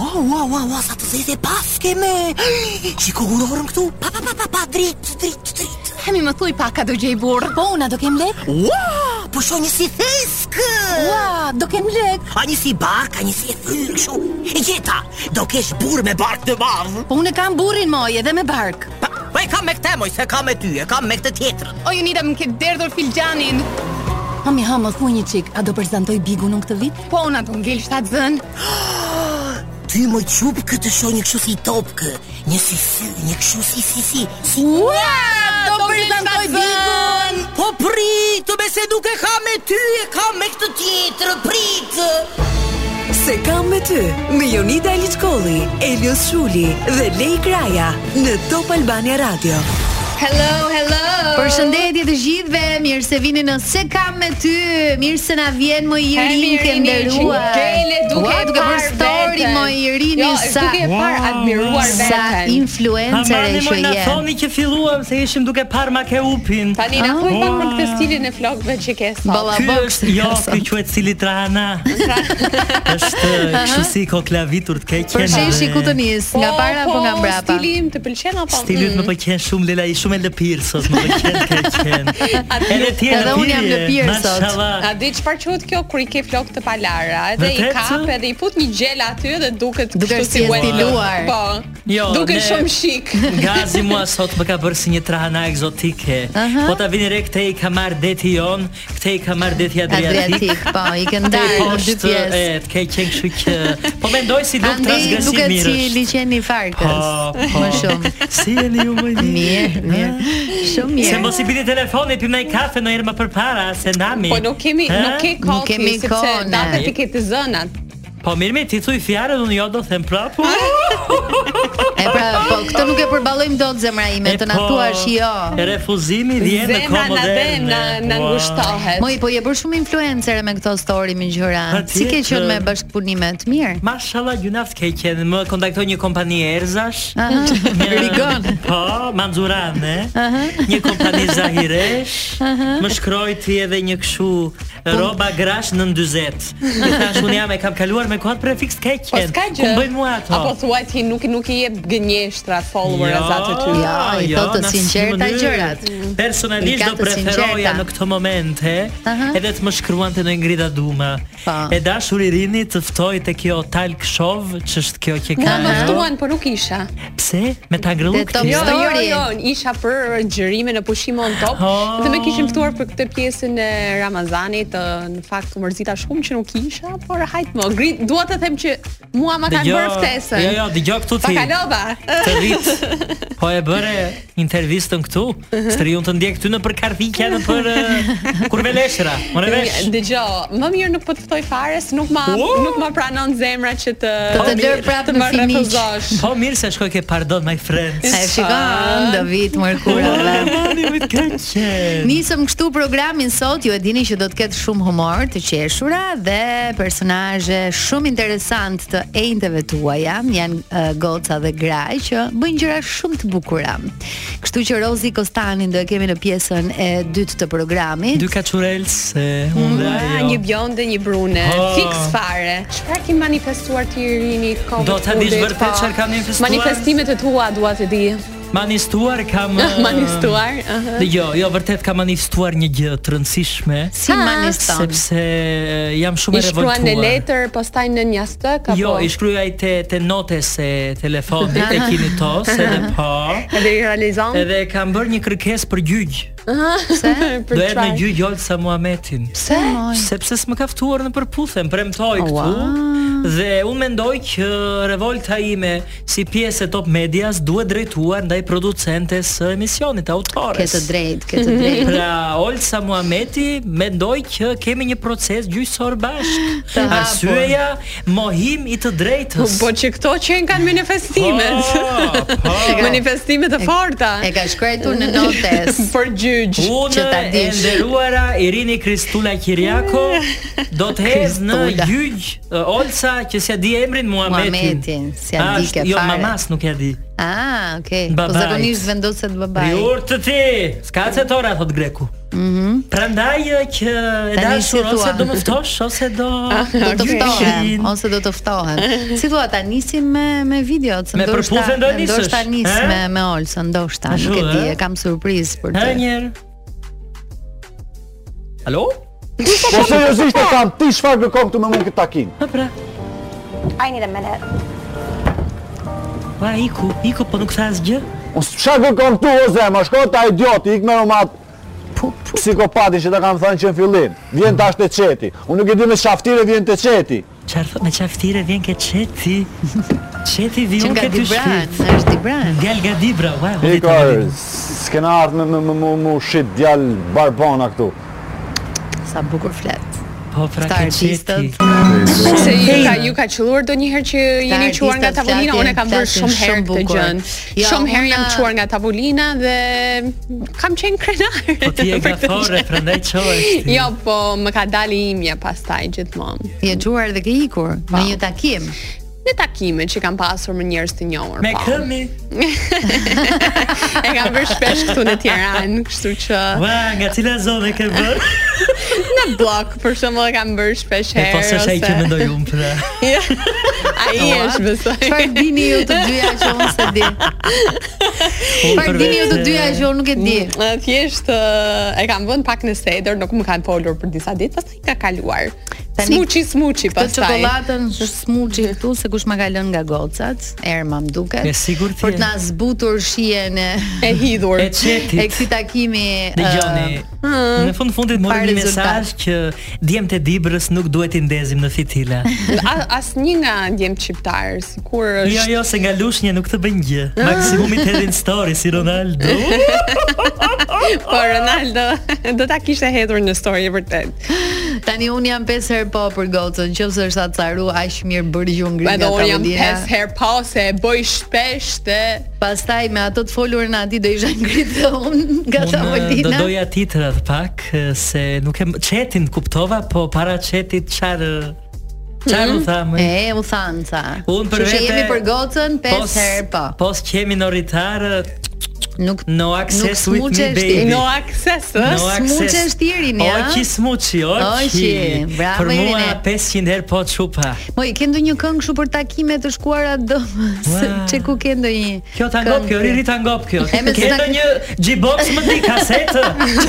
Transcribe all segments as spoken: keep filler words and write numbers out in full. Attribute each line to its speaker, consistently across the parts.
Speaker 1: Ua, ua, ua, ua, sa të zezë paske me. Shiko urorën këtu. Pa, pa, pa, pa, pa, drit, drit, drit.
Speaker 2: Hemi më thuj pak, a do gjej burr. Po, una do kem lek?
Speaker 1: Ua, po shoh një si theskë.
Speaker 2: Ua, do kem lek.
Speaker 1: A një si bark, a një si e thyrë kështu. E gjeta, do kesh burr me bark të madh.
Speaker 2: Po unë kam burrin moj edhe me bark.
Speaker 1: Pa, po e kam me këtë moj, se kam me ty, e kam me këtë tjetrën.
Speaker 2: O, ju nida më ke derdhur filxhanin. Hami ha më thuj një qik, a do përzantoj bigu në këtë vit? Po, una do ngel shtatë zën.
Speaker 1: Ty më qupë këtë shoh një kështu si topkë. Një si sy, një kështu si si si. si.
Speaker 2: Ua, do përzantoj bigun.
Speaker 1: Po prit, me se duke ka me ty, e kam me këtë tjetrë, prit.
Speaker 3: Se kam me ty, me Jonida Liçkolli, Elios Shuli dhe Lej Kraja në Top Albania Radio.
Speaker 2: Hello, hello. Përshëndetje të gjithëve, mirë se vini në Se kam me ty. Mirë se na vjen më Irin të nderuar.
Speaker 4: Gele duke
Speaker 2: e parë story më Irini
Speaker 4: jo,
Speaker 2: sa
Speaker 4: duke e parë admiruar veten.
Speaker 2: Sa influencer e që je.
Speaker 5: Na thoni që filluam se ishim duke parë Makeupin.
Speaker 4: Tani na thuaj pak për këtë stilin e flokëve që ke sot.
Speaker 5: Ky është jo, ky quhet stili Trana. Është kështu si koklavitur të keqen.
Speaker 2: Për sheshi ku të nis, nga para apo nga mbrapa?
Speaker 4: Stili im të pëlqen apo?
Speaker 5: Stili më pëlqen shumë, Lela, i shumë e lëpir sot, më pëlqen keqen. Edhe ti
Speaker 2: edhe unë jam lëpir sot.
Speaker 4: A di çfarë quhet kjo kur i ke flokë të palara, edhe i kap edhe i fut një gjel aty dhe duket kështu si
Speaker 2: stiluar.
Speaker 4: Po.
Speaker 5: Jo,
Speaker 4: duket shumë chic.
Speaker 5: Gazi mua sot më ka bërë si një trahana egzotike. Po ta vini re këtej ka marr deti jon, këtej ka marr deti Adriatik.
Speaker 2: Po, i kanë ndarë në dy pjesë.
Speaker 5: E, të keqen kështu që po mendoj si duk transgresiv mirë.
Speaker 2: Duket si liçeni farkës. Më shumë.
Speaker 5: Si jeni ju më
Speaker 2: mirë, mirë. Shumë mirë.
Speaker 5: Se mos i bini telefoni, pim ndaj kafe ndonjëherë më përpara se nami.
Speaker 4: Po nuk kemi, nuk ke kohë, sepse datet i ke të zënat.
Speaker 5: Po mirë me ti thuj fjarën, unë jo do them prapë.
Speaker 2: E pra, po këtë nuk e përballojmë dot zemra ime, të na thuash jo.
Speaker 5: Refuzimi vjen në kohë moderne.
Speaker 4: Na na ngushtohet.
Speaker 2: Moj, po je bërë shumë influencer me këto story me gjëra. Si ke qenë me bashkëpunimet? Mirë.
Speaker 5: Mashallah, gjunaft ke qenë. Më kontaktoi një kompani erzash.
Speaker 2: Rigon.
Speaker 5: Po, Manzurane. Një kompani zahiresh. Më shkroi ti edhe një kështu roba grash në dyzet. Tash unë jam e kam kaluar me kohë prefiks keqen. Ku bëjnë mua ato?
Speaker 4: Apo thuaj ti nuk nuk i jep gënjeshtra followers atë ty.
Speaker 2: Ja, i thotë të sinqerta gjërat.
Speaker 5: Personalisht do preferoja në këtë moment, he, edhe të më shkruante në Ingrida Duma. E dashur Irini të ftoj te kjo talk show, ç'është kjo që ka.
Speaker 4: Më ftuan, por nuk isha.
Speaker 5: Pse? Me ta ngrëllë
Speaker 2: këtë? Jo,
Speaker 4: jo, jo, isha për xhirime në Pushim on Top. Dhe më kishin ftuar për këtë pjesën e Ramazanit, në fakt u mërzita shumë që nuk isha, por hajt më. Dua të them që mua ma kanë bërë ftesën.
Speaker 5: Jo, jo, dëgjoj këtu ti.
Speaker 4: Pa kalova.
Speaker 5: Të rrit. Po e bëre intervistën këtu. Striun të ndjek këtu në për karfikja në për uh, kurveleshra. More vesh.
Speaker 4: Dëgjoj, më mirë nuk po të ftoj fare, se nuk ma oh! nuk ma pranon zemra që të
Speaker 2: të të lër prapë në finish.
Speaker 5: Po mirë se shkoj ke pardon my friends.
Speaker 2: E shikon, David Mërkurave. Nisëm kështu programin sot, ju e dini që do të ketë shumë humor, të qeshura dhe personazhe shumë interesant të ejtëve tuaja, janë uh, goca dhe graj që bëjnë gjëra shumë të bukura. Kështu që Rozi Kostanin do e kemi në pjesën e dytë të programit.
Speaker 5: Dy kaçurels, unë
Speaker 4: jo. Një bjonde, një brune, oh. Fix fare. Çfarë ke manifestuar ti Irini kohë?
Speaker 5: Do ta dish vërtet çfarë kam manifestuar?
Speaker 4: Manifestimet e tua dua të di.
Speaker 5: Manifestuar kam
Speaker 4: manifestuar, ëh.
Speaker 5: Uh, jo, jo vërtet kam manifestuar një gjë të rëndësishme.
Speaker 2: Si manifeston?
Speaker 5: Sepse jam shumë e revoltuar.
Speaker 4: I shkruan në letër, pastaj në një stok apo?
Speaker 5: Jo, i shkruaj te te notes e telefonit e kini tos, edhe po.
Speaker 4: Edhe i realizon?
Speaker 5: Edhe kam bërë një kërkesë për gjyq.
Speaker 2: Pse?
Speaker 4: Për
Speaker 5: do të gjyq Olsa Muhametin.
Speaker 2: Pse?
Speaker 5: Sepse s'më ka ftuar në përputhje, premtoi këtu. Wow. Dhe unë mendoj që revolta ime si pjesë e Top Medias duhet drejtuar ndaj producentes së emisionit, autores.
Speaker 2: Ke të drejtë, ke të drejtë.
Speaker 5: Pra Olsa Muhameti mendoj që kemi një proces gjyqësor bashk. Arsyeja mohim i të drejtës.
Speaker 4: Po që këto që kanë manifestimet.
Speaker 5: Po, po.
Speaker 4: Manifestimet e forta.
Speaker 2: E ka shkruar në notes.
Speaker 4: Për gjyq.
Speaker 5: Unë e nderuara Irini Kristula Kiriako do të hez në gjyq Olsa që s'ja di emrin Muhametin.
Speaker 2: Muhametin, s'ja di ke fare.
Speaker 5: Jo, mamas nuk ja di.
Speaker 2: Ah, okay. Po zakonisht vendoset babai.
Speaker 5: Jur të ti, s'ka cetora thot greku.
Speaker 2: Mhm.
Speaker 5: Prandaj që e dashur ose do më ftosh ose do
Speaker 2: do të ftohem ose do të ftohem. Si thua ta nisim me me video, se ndoshta ndoshta nis me me Olsa, ndoshta, nuk e di, e kam surprizë për ty.
Speaker 5: Herë. Alo?
Speaker 6: Po seriozisht e kam, ti çfarë kërkon këtu me mua këtë takim?
Speaker 5: Po pra.
Speaker 7: I need a minute.
Speaker 5: Ua, iku, iku, po nuk tha asgjë?
Speaker 6: Unë çfarë kërkon këtu o zemra, shko ta idioti, ik me romat psikopati që ta kam thënë që në fillim. Vjen tash te çeti. Unë nuk e di me çaftire vjen te çeti.
Speaker 5: Çfarë thot me çaftire vjen ke çeti? Çeti vjen ke ty shpirt.
Speaker 2: Është Dibran.
Speaker 5: Djal nga Dibra, ua.
Speaker 6: Iko, s'kena ardhur me me me me shit djal barbona këtu.
Speaker 2: Sa bukur flet.
Speaker 5: Po pra ke qeti.
Speaker 4: Se ju ka ju ka qelluar ndonjëherë që jeni çuar nga tavolina, unë kam bërë shumë herë këtë gjën. Shumë herë jam çuar nga tavolina dhe kam qenë krenar.
Speaker 5: Po ti e gafore, prandaj çohesh.
Speaker 4: Jo, po më ka dalë imja pastaj gjithmonë.
Speaker 2: Je çuar dhe ke ikur në një takim.
Speaker 4: Në takime që kam pasur me njerëz të njohur.
Speaker 5: Me këmi.
Speaker 4: E kam bërë shpesh këtu në Tiranë, kështu që.
Speaker 5: Ua, nga cila zonë ke bërë?
Speaker 4: Në blok, për shembull, e kam bërë shpesh herë.
Speaker 5: Po s'është ai që mendoj unë pra.
Speaker 4: Ai është besoj.
Speaker 2: Çfarë dini ju të dyja që unë se di? Çfarë dini ju të dyja që unë nuk e di?
Speaker 4: Thjesht e kam vënë pak në sedër, nuk më kanë folur për disa ditë, pastaj ka kaluar. Smuçi smuçi pastaj.
Speaker 2: Këtë çokoladën smuçi këtu se kush ma ka lënë nga gocat, erma më duket.
Speaker 5: Me sigurt.
Speaker 2: Për të na zbutur shijen e
Speaker 4: e hidhur.
Speaker 5: E çetit.
Speaker 2: E këtij takimi.
Speaker 5: Dëgjoni. Në fund fundit morëm një mesazh që djemtë e Dibrës nuk duhet i ndezim në fitila.
Speaker 4: Asnjë nga djemt shqiptar, sikur është.
Speaker 5: Jo, jo, se nga lushnje nuk të bën gjë. Maksimumi të hedhin story si Ronaldo.
Speaker 4: Po Ronaldo do ta kishte hedhur në story vërtet.
Speaker 2: Tani un jam pesë herë po për gocën, nëse është acaru aq mirë bëri ju ngrit nga
Speaker 4: tavolina.
Speaker 2: tavolina.
Speaker 4: Jam pesë herë po se e bëj shpesh dhe
Speaker 2: pastaj me ato të folurën aty do isha ngritë un nga tavolina.
Speaker 5: Do doja titrat pak se nuk e çetin kuptova, po para çetit çfarë çfarë u thamë?
Speaker 2: E u thanca.
Speaker 5: Unë për
Speaker 2: vetë jemi për gocën pesë herë po.
Speaker 5: Po s'kemi minoritar.
Speaker 2: Nuk
Speaker 5: no access with me baby.
Speaker 4: No access, ë?
Speaker 5: No
Speaker 2: smuçesh tirin, ja.
Speaker 5: Oqi smuçi, oqi.
Speaker 2: Bravo.
Speaker 5: Për mua pesëqind herë po çupa.
Speaker 2: Moj, ke ndonjë këngë kështu për takime të shkuara do? Çe ku ke ndonjë?
Speaker 5: Kjo tangop, kjo riri tangop kjo. Ke ndonjë G-box më di kasetë?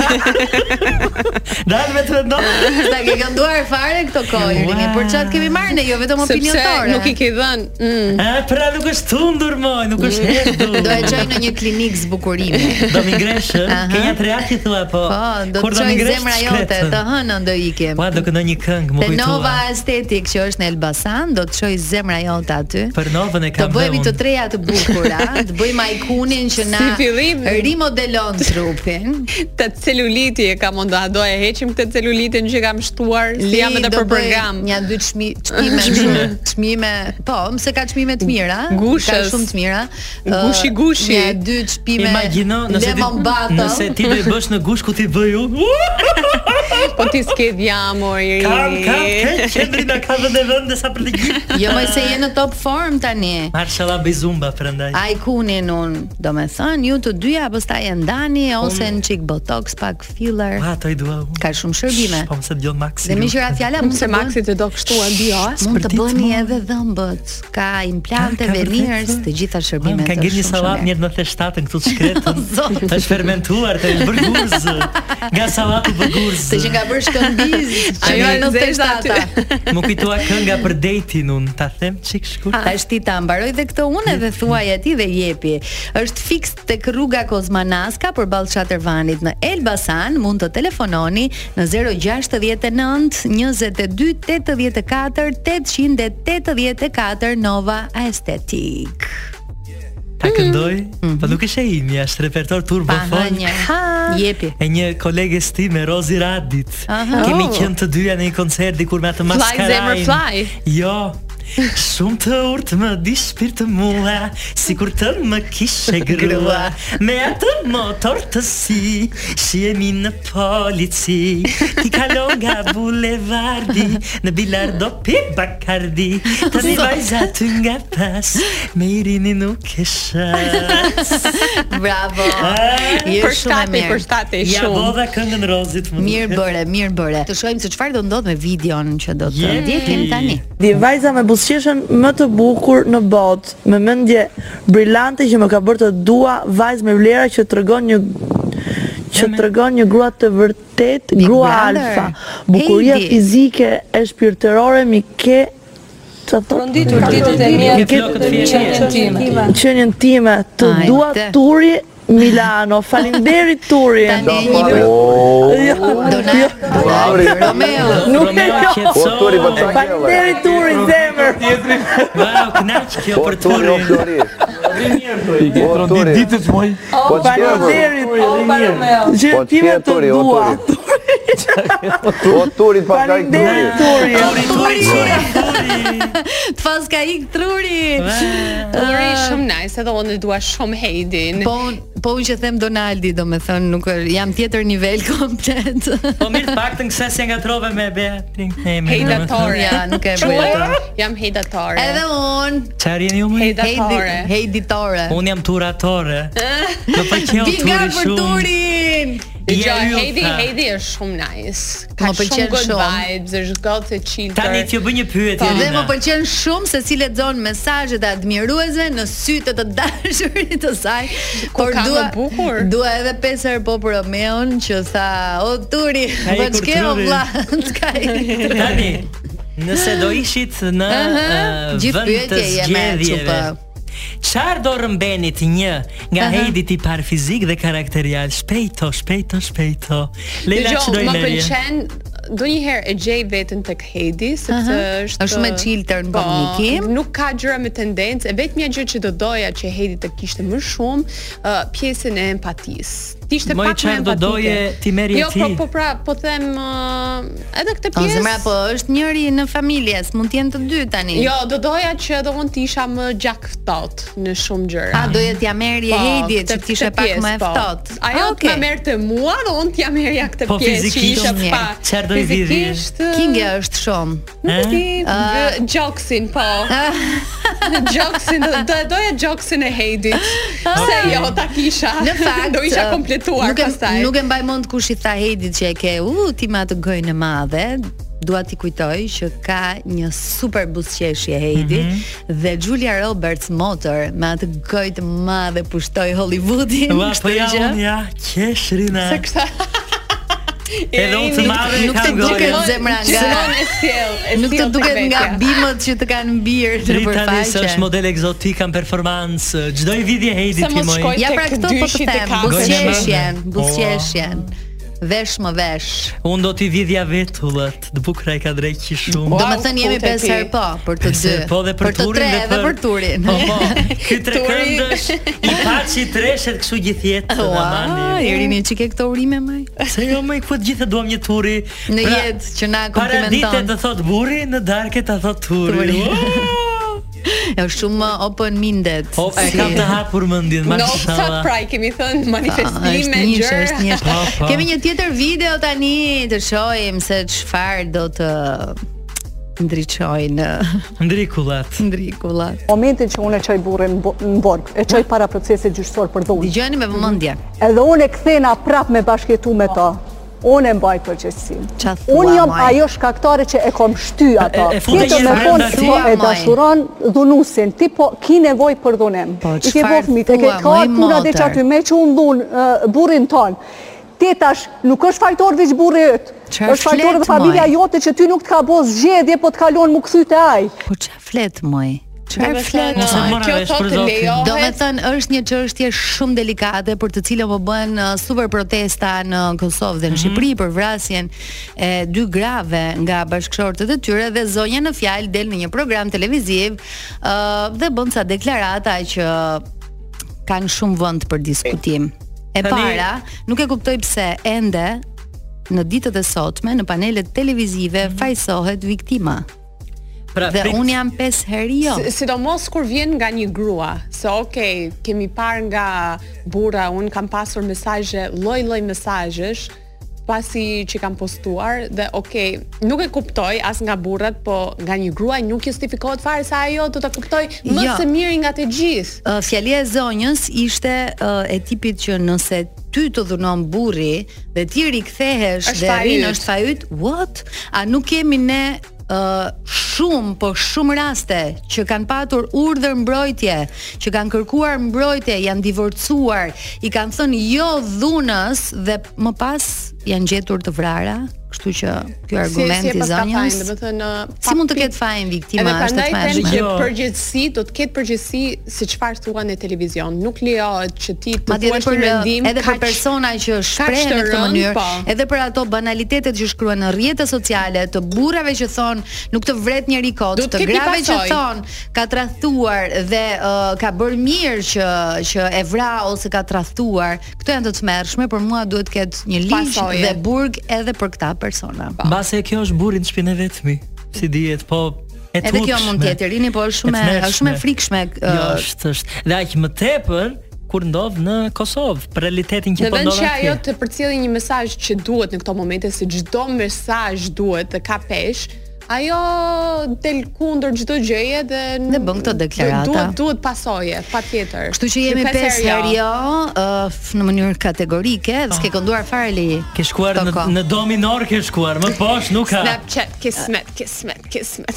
Speaker 5: Dal me të ndon.
Speaker 2: Sa ke kënduar fare këto kohë, rini, por çat kemi marrë ne, jo vetëm opinionore.
Speaker 4: Nuk i ke dhënë.
Speaker 5: A, pra nuk është tundur moj, nuk është hedhur.
Speaker 2: Do e çoj në një klinikë zbukurimi.
Speaker 5: Do mi ngresh, ke një treati thua po.
Speaker 2: Po, do të çoj zemra jote, të hënën do ikim.
Speaker 5: Po, do këndoj një këngë, më kujtua.
Speaker 2: Te Nova Estetik që është në Elbasan, do të çoj zemra jote aty.
Speaker 5: Për Novën e kam.
Speaker 2: Do bëhemi të treja të bukura, të bëjmë ajkunin që na rimodelon trupin.
Speaker 4: Të celuliti e kam nda, do e heqim këtë celulitin që kam shtuar, si jam edhe për program.
Speaker 2: Një dy çmime, çmime, po, mëse ka çmime të mira, ka shumë të mira.
Speaker 4: Gushi gushi.
Speaker 2: Një dy çmime.
Speaker 5: Imagjino nëse ti nëse ti do i bësh në gush ku ti bëj unë.
Speaker 4: Po ti s'ke dhjamor i ri.
Speaker 5: Kam, kam, ke qendri na ka vënë vende sa për të gjithë.
Speaker 2: Jo, më se je në top form tani.
Speaker 5: Mashallah be zumba prandaj.
Speaker 2: Ai kunin un, domethën ju të dyja pastaj e ndani ose në çik botox pak filler.
Speaker 5: Ha, ato i dua.
Speaker 2: Ka shumë shërbime.
Speaker 5: Po se dëgjon Maxi.
Speaker 2: Dhe më qira fjala mund
Speaker 4: se Maxi të do kështu ambio as
Speaker 2: mund të bëni edhe dhëmbët. Ka implante veneers, të gjitha shërbimet.
Speaker 5: Ka ngel një sallat mirë në shtatën këtu të shkretën. Është fermentuar te burguz. Nga sallatu burguz.
Speaker 2: Se që nga bërë shkëmbiz. Ajo në testata.
Speaker 5: Më kujtoa kënga për dating un, ta them çik shkurt.
Speaker 2: Tash ti ta mbaroj dhe këtë unë dhe thuaj aty dhe jepi. Është fiks tek rruga Kozmanaska përballë Çatervanit në Elbasan, mund të telefononi në zero gjasht e nënt njëzet e dy tetëdhjetë e katër tetëqind e tetëdhjetë e katër Nova Estetik.
Speaker 5: Ta këndoj, mm-hmm. Po nuk ishe imi, është repertor turbo folk.
Speaker 2: Jepi.
Speaker 5: E një kolegës time, Rozi Radit. Aha. Kemi oh. qenë të dyja në një koncert dikur me atë maskarajnë.
Speaker 4: Fly Zemër Fly.
Speaker 5: Jo, Shumë të urtë më di shpirtë mua, si kur të më kishe grua, me atë motor të si, shihemi në polici, ti kalon nga bulevardi, në Bilardo pi Bakardi, të një vajzat nga pas, me Irini nuk e shas.
Speaker 2: Bravo. Je shumë e mirë.
Speaker 4: Përshtate,
Speaker 5: Ja
Speaker 4: shumë.
Speaker 5: bodha këngën rozit. më
Speaker 2: Mirë
Speaker 5: duket.
Speaker 2: bëre, mirë bëre. Të shohim se çfarë do ndodh me videon që do të ndjekim tani.
Speaker 8: Di vajza me buzëqeshën më të bukur në botë, me mendje brillante që më ka bërë të dua, vajzë me vlera që tregon një që tregon një grua të vërtet,
Speaker 2: Big
Speaker 8: grua
Speaker 2: brother.
Speaker 8: alfa. Bukuria
Speaker 2: Heidi.
Speaker 8: fizike e shpirtërore mi ke çfarë thot?
Speaker 9: Ditur ditët e mia
Speaker 5: Ke flokët fjesht.
Speaker 8: Qenien time, të
Speaker 2: Ajde.
Speaker 8: dua Turi Milano. Faleminderit Turi.
Speaker 2: Tani një për Donat, Donat, Romeo.
Speaker 8: Nuk e
Speaker 5: Romeo
Speaker 8: ka.
Speaker 5: qetëso.
Speaker 6: O, Turi, po të gjellë.
Speaker 8: Faleminderit Turi zemër.
Speaker 5: Wow, knaq kjo
Speaker 6: Po
Speaker 5: për
Speaker 6: Turi, o
Speaker 5: turin.
Speaker 6: Flori. O Turi.
Speaker 10: Ditës moj.
Speaker 6: Po të fjerë,
Speaker 8: Faleminderit.
Speaker 6: Po
Speaker 8: Që
Speaker 6: të
Speaker 8: time
Speaker 6: fjerë,
Speaker 8: të
Speaker 6: Turi, o
Speaker 8: dua.
Speaker 6: Turi. O Turi, të pas ka i
Speaker 8: Faleminderit
Speaker 6: Turi.
Speaker 8: Turi.
Speaker 5: Turi, turi, turi.
Speaker 2: Të pas ka ik truri.
Speaker 4: Uri shumë nice, edhe unë e dua shumë Heidin.
Speaker 2: Po po unë që them Donaldi, do me thënë, nuk jam tjetër nivel komplet.
Speaker 5: Po mirë të paktën kësa se ngatrove me Beatin.
Speaker 4: Heidatore.
Speaker 2: Ja, nuk e bëj atë.
Speaker 4: Jam heidatore.
Speaker 2: Edhe unë,
Speaker 5: Çfarë jeni ju më?
Speaker 4: Heidatore.
Speaker 2: Heiditore.
Speaker 5: Unë jam turatore. Më pëlqeu
Speaker 2: Vinga
Speaker 5: turi
Speaker 2: për
Speaker 5: shumë.
Speaker 2: turin.
Speaker 4: Dgjoj,
Speaker 5: Ja, ju
Speaker 4: Heidi,
Speaker 5: tha.
Speaker 4: Heidi është shumë nice. Ka
Speaker 2: Më
Speaker 4: shumë
Speaker 2: pëlqen
Speaker 4: good
Speaker 2: shumë.
Speaker 4: vibes, është gotë e chillter.
Speaker 5: Tani t'ju bëj një pyetje.
Speaker 2: Dhe
Speaker 5: Lina.
Speaker 2: më pëlqen shumë se si lexon mesazhet e admiruese në sytë të dashurit të saj.
Speaker 4: Ku ka më bukur?
Speaker 2: Dua edhe pesë herë po për Romeon që tha, "O Turi,
Speaker 5: Ka
Speaker 2: po
Speaker 5: ikur
Speaker 2: ç'ke o
Speaker 5: Turi."
Speaker 2: vlla?" Ka ikur.
Speaker 5: Tani, nëse do ishit në uh,
Speaker 2: Gjithë
Speaker 5: vend të
Speaker 2: pyetje jeme
Speaker 5: zgjedhjeve,
Speaker 2: çupa.
Speaker 5: çfarë do rëmbenit një nga Heidi i par fizik dhe karakterial? Shpejto, shpejto, shpejto. Leila
Speaker 4: Dgjoj,
Speaker 5: ç'do i
Speaker 4: më
Speaker 5: merje?
Speaker 4: pëlqen ndonjëherë e gjej veten tek Heidi, sepse është
Speaker 2: Është shumë e chillter në
Speaker 4: po,
Speaker 2: komunikim.
Speaker 4: Nuk ka gjëra me tendencë. E vetmja gjë që do doja që Heidi të kishte më shumë, uh, pjesën e empatisë. Ti ishte
Speaker 5: Moj,
Speaker 4: pak më
Speaker 5: çfarë do
Speaker 4: empatike.
Speaker 5: doje ti merje
Speaker 4: jo,
Speaker 5: ti?
Speaker 4: Jo, po, po pra, po them uh, edhe këtë
Speaker 2: Po
Speaker 4: pjesë.
Speaker 2: zemra po është njëri në familje, s'mund të jenë të dy tani.
Speaker 4: Jo, do doja që edhe unë të isha më gjak ftohtë në shumë gjëra.
Speaker 2: A doje t'ja merrje Heidi që
Speaker 4: këtë-
Speaker 2: t'ishe
Speaker 4: këtë
Speaker 2: pak
Speaker 4: pjesë,
Speaker 2: më e
Speaker 4: po.
Speaker 2: ftohtë.
Speaker 4: Ajo
Speaker 2: Ah,
Speaker 4: të
Speaker 2: okay.
Speaker 4: më merrte mua dhe unë t'ja merrja këtë
Speaker 5: Po,
Speaker 4: pjesë që
Speaker 5: fizikisht
Speaker 4: isha
Speaker 2: mirë.
Speaker 4: pa.
Speaker 5: Çfarë do i vidhje?
Speaker 4: Fizikisht, ë,
Speaker 2: Kinge është shumë.
Speaker 4: Nuk e di,
Speaker 2: Ah.
Speaker 4: uh, Joksin, po. Joksin, do do doja Joksin e Heidit. Se jo ta kisha.
Speaker 2: Në fakt,
Speaker 4: do isha
Speaker 2: uh,
Speaker 4: kompletuar
Speaker 2: nuk e,
Speaker 4: pastaj.
Speaker 2: Nuk e mbaj mend kush i tha Heidit që e ke, u ti me atë gojën e madhe. Dua t'i kujtoj që ka një super buzëqeshje Heidi
Speaker 5: Mhm.
Speaker 2: dhe Julia Roberts motor me atë gojë të madhe pushtoi Hollywoodin.
Speaker 5: Ua, po ja,
Speaker 2: që-
Speaker 5: unë ja, qeshrina.
Speaker 4: Se kësha.
Speaker 5: Edhe unë të madhe
Speaker 2: nuk të
Speaker 5: kam
Speaker 2: duket
Speaker 5: gojë.
Speaker 2: zemra nga
Speaker 4: Simon e sjell, e
Speaker 2: Nuk të
Speaker 4: sjell
Speaker 2: duket
Speaker 4: tek
Speaker 2: nga
Speaker 4: vetja.
Speaker 2: bimët që të kanë mbirë në
Speaker 5: Drita tani se është
Speaker 2: përfaqe.
Speaker 5: model egzotik, kanë performancë. Çdo i vidhje Heidi
Speaker 4: Se
Speaker 5: ti
Speaker 4: mos
Speaker 5: moj.
Speaker 4: shkoj
Speaker 2: Ja pra
Speaker 4: tek
Speaker 2: këto po të
Speaker 4: dyshit e
Speaker 2: them,
Speaker 4: kapës.
Speaker 2: buzëqeshjen,
Speaker 5: Gojë me-
Speaker 2: buzëqeshjen. Vesh më vesh.
Speaker 5: Unë do t'i vidhja vetullat. Të bukra i ka drejtë shumë.
Speaker 2: Do më thënë jemi
Speaker 4: po, te
Speaker 2: pesë
Speaker 4: ti.
Speaker 2: herë po, për të
Speaker 5: Se,
Speaker 2: dy.
Speaker 5: po dhe për
Speaker 2: për të
Speaker 5: turin
Speaker 2: tre
Speaker 5: dhe
Speaker 2: edhe
Speaker 5: për-
Speaker 2: për turin.
Speaker 5: Po, po. Ky tre
Speaker 4: Turi.
Speaker 5: këndësh i paçi treshet kështu gjithë jetën
Speaker 2: Ua,
Speaker 5: amani.
Speaker 2: Irini çike këto urime më.
Speaker 5: Se jo më ku të gjithë duam një turi.
Speaker 2: Në
Speaker 5: Pra,
Speaker 2: jetë që na
Speaker 5: Para dite
Speaker 2: komplimenton.
Speaker 5: të thot burri, në darke të thot turi.
Speaker 2: Turi.
Speaker 5: Wow!
Speaker 2: Është shumë open minded.
Speaker 5: Po, e
Speaker 2: si-
Speaker 5: kam të hapur mendjen,
Speaker 4: No, sa
Speaker 5: mashallah.
Speaker 4: praj kemi thënë
Speaker 2: Ah,
Speaker 4: manifestime
Speaker 2: është njësh,
Speaker 4: gjëra.
Speaker 2: është njësh.
Speaker 5: Po, po.
Speaker 2: Kemi një tjetër video tani të shohim se çfarë do të ndriçojnë
Speaker 5: Ndrikullat.
Speaker 2: ndrikullat.
Speaker 9: Momentin që unë e çoj burrin në bo- në borg, e çoj para procesit gjyqësor për dhunë.
Speaker 2: Dëgjoni me vëmendje.
Speaker 9: Edhe unë e kthena prap me bashkëtu me ta. Unë e mbaj përgjegjësinë.
Speaker 2: Qa thua,
Speaker 9: Unë jam
Speaker 2: moj?
Speaker 9: ajo shkaktare që e kom shty ata.
Speaker 5: E- e fute
Speaker 9: Tjetër
Speaker 5: një
Speaker 9: me
Speaker 5: herë
Speaker 9: thonë
Speaker 5: brenda
Speaker 9: ti
Speaker 5: ti.
Speaker 9: po e
Speaker 2: Moj.
Speaker 9: dashuron dhunusin, ti po ki nevojë për dhunim.
Speaker 2: Po,
Speaker 9: I ke
Speaker 2: çfarë
Speaker 9: bo fëmijët, e ke
Speaker 2: thua,
Speaker 9: ka
Speaker 2: moj,
Speaker 9: puna dhe
Speaker 2: motër?
Speaker 9: që aty me që unë dhun uh, burrin ton. Ti tash nuk është fajtor veç burri yt.
Speaker 2: Çfarë
Speaker 9: Është fajtor
Speaker 2: flet,
Speaker 9: edhe familja
Speaker 2: moj?
Speaker 9: jote që ty nuk të ka bo zgjedhje, po të kalon mu kthy te ai.
Speaker 2: Po ç'a flet moj? Çfarë
Speaker 4: Me
Speaker 2: flet?
Speaker 4: thënë,
Speaker 5: Nëse
Speaker 2: moj?
Speaker 5: mora
Speaker 4: kjo
Speaker 5: vesh
Speaker 4: thotë
Speaker 5: për zotin.
Speaker 4: lejohet.
Speaker 2: Do me thënë është një çështje shumë delikate për të cilën po bën uh, super protesta në Kosovë dhe në Shqipëri për vrasjen e dy grave nga bashkëshortët e tyre dhe zonja në fjalë del në një program televiziv uh, dhe bën ca deklarata që kanë shumë vend për diskutim. E
Speaker 5: Tani-
Speaker 2: para, nuk e kuptoj pse ende në ditët e sotme në panelet televizive fajsohet viktima.
Speaker 5: Pra,
Speaker 2: dhe
Speaker 5: pik-
Speaker 2: unë jam pesë herë jo.
Speaker 4: Si- Sidomos kur vjen nga një grua, se okay, kemi parë nga burra, unë kam pasur mesazhe, lloj-lloj mesazhesh pasi që kam postuar dhe okay, nuk e kuptoj as nga burrat, po nga një grua nuk justifikohet fare se ajo do ta kuptoj më
Speaker 2: Jo.
Speaker 4: së miri nga të gjithë.
Speaker 2: Uh, fjalia e zonjës ishte uh, e tipit që nëse ty të dhunon burri dhe ti rikthehesh
Speaker 4: Është
Speaker 2: dhe rin
Speaker 4: fajyt.
Speaker 2: është fajyt, what? A nuk kemi ne uh, shumë, po shumë raste që kanë patur urdhër mbrojtje, që kanë kërkuar mbrojtje, janë divorcuar, i kanë thënë jo dhunës dhe më pas janë gjetur të vrara, kështu që ky argument
Speaker 4: si, si e
Speaker 2: i
Speaker 4: pas ka
Speaker 2: zonjës.
Speaker 4: fajin, domethënë
Speaker 2: Si mund të ketë fajin viktima
Speaker 4: Edhe
Speaker 2: është
Speaker 4: prandaj
Speaker 2: të
Speaker 4: them
Speaker 2: tmeshme.
Speaker 4: që
Speaker 5: Jo.
Speaker 4: përgjegjësi do të ketë përgjegjësi si çfarë thuan në televizion. Nuk lejohet që ti të
Speaker 2: Madje edhe
Speaker 4: thuash një
Speaker 2: për
Speaker 4: mendim
Speaker 2: edhe për
Speaker 4: kaq-
Speaker 2: persona që shprehen
Speaker 4: të
Speaker 2: në këtë
Speaker 4: rënd,
Speaker 2: mënyrë,
Speaker 4: po.
Speaker 2: edhe për ato banalitetet që shkruan në rrjetet sociale, të burrave që thon nuk të vret njeri kot,
Speaker 4: Duhet
Speaker 2: të
Speaker 4: kepi
Speaker 2: grave që
Speaker 4: pasojë.
Speaker 2: thon ka tradhuar dhe uh, ka bërë mirë që që e vra ose ka tradhuar. Këto janë të tmerrshme, për mua duhet të ketë një ligj
Speaker 4: Pasojë.
Speaker 2: dhe burg edhe për këta persona.
Speaker 5: Mbase kjo është burri në shtëpinë e vetmi, si dihet, po e
Speaker 2: Edhe kjo mund të jetë rini, po është shumë e- është shumë e frikshme.
Speaker 5: Jo,
Speaker 2: uh,
Speaker 5: është, është. Dhe aq më tepër kur ndodh në Kosovë, për realitetin që
Speaker 4: Në
Speaker 5: po
Speaker 4: vend
Speaker 5: ndodh
Speaker 4: që ajo
Speaker 5: atje.
Speaker 4: të përcjellë një mesazh që duhet në këto momente, se çdo mesazh duhet të ka pesh, ajo del kundër çdo gjëje dhe
Speaker 2: Dhe bën këto deklarata.
Speaker 4: Duhet duhet pasoje, patjetër.
Speaker 2: Kështu që jemi pesë herë jo, uh, në mënyrë kategorike, dhe s'ke kënduar fare li.
Speaker 5: Ke shkuar në,
Speaker 2: Toko.
Speaker 5: në do minor, ke shkuar, më poshtë nuk ka.
Speaker 4: Snapchat, kismet, kismet, kismet,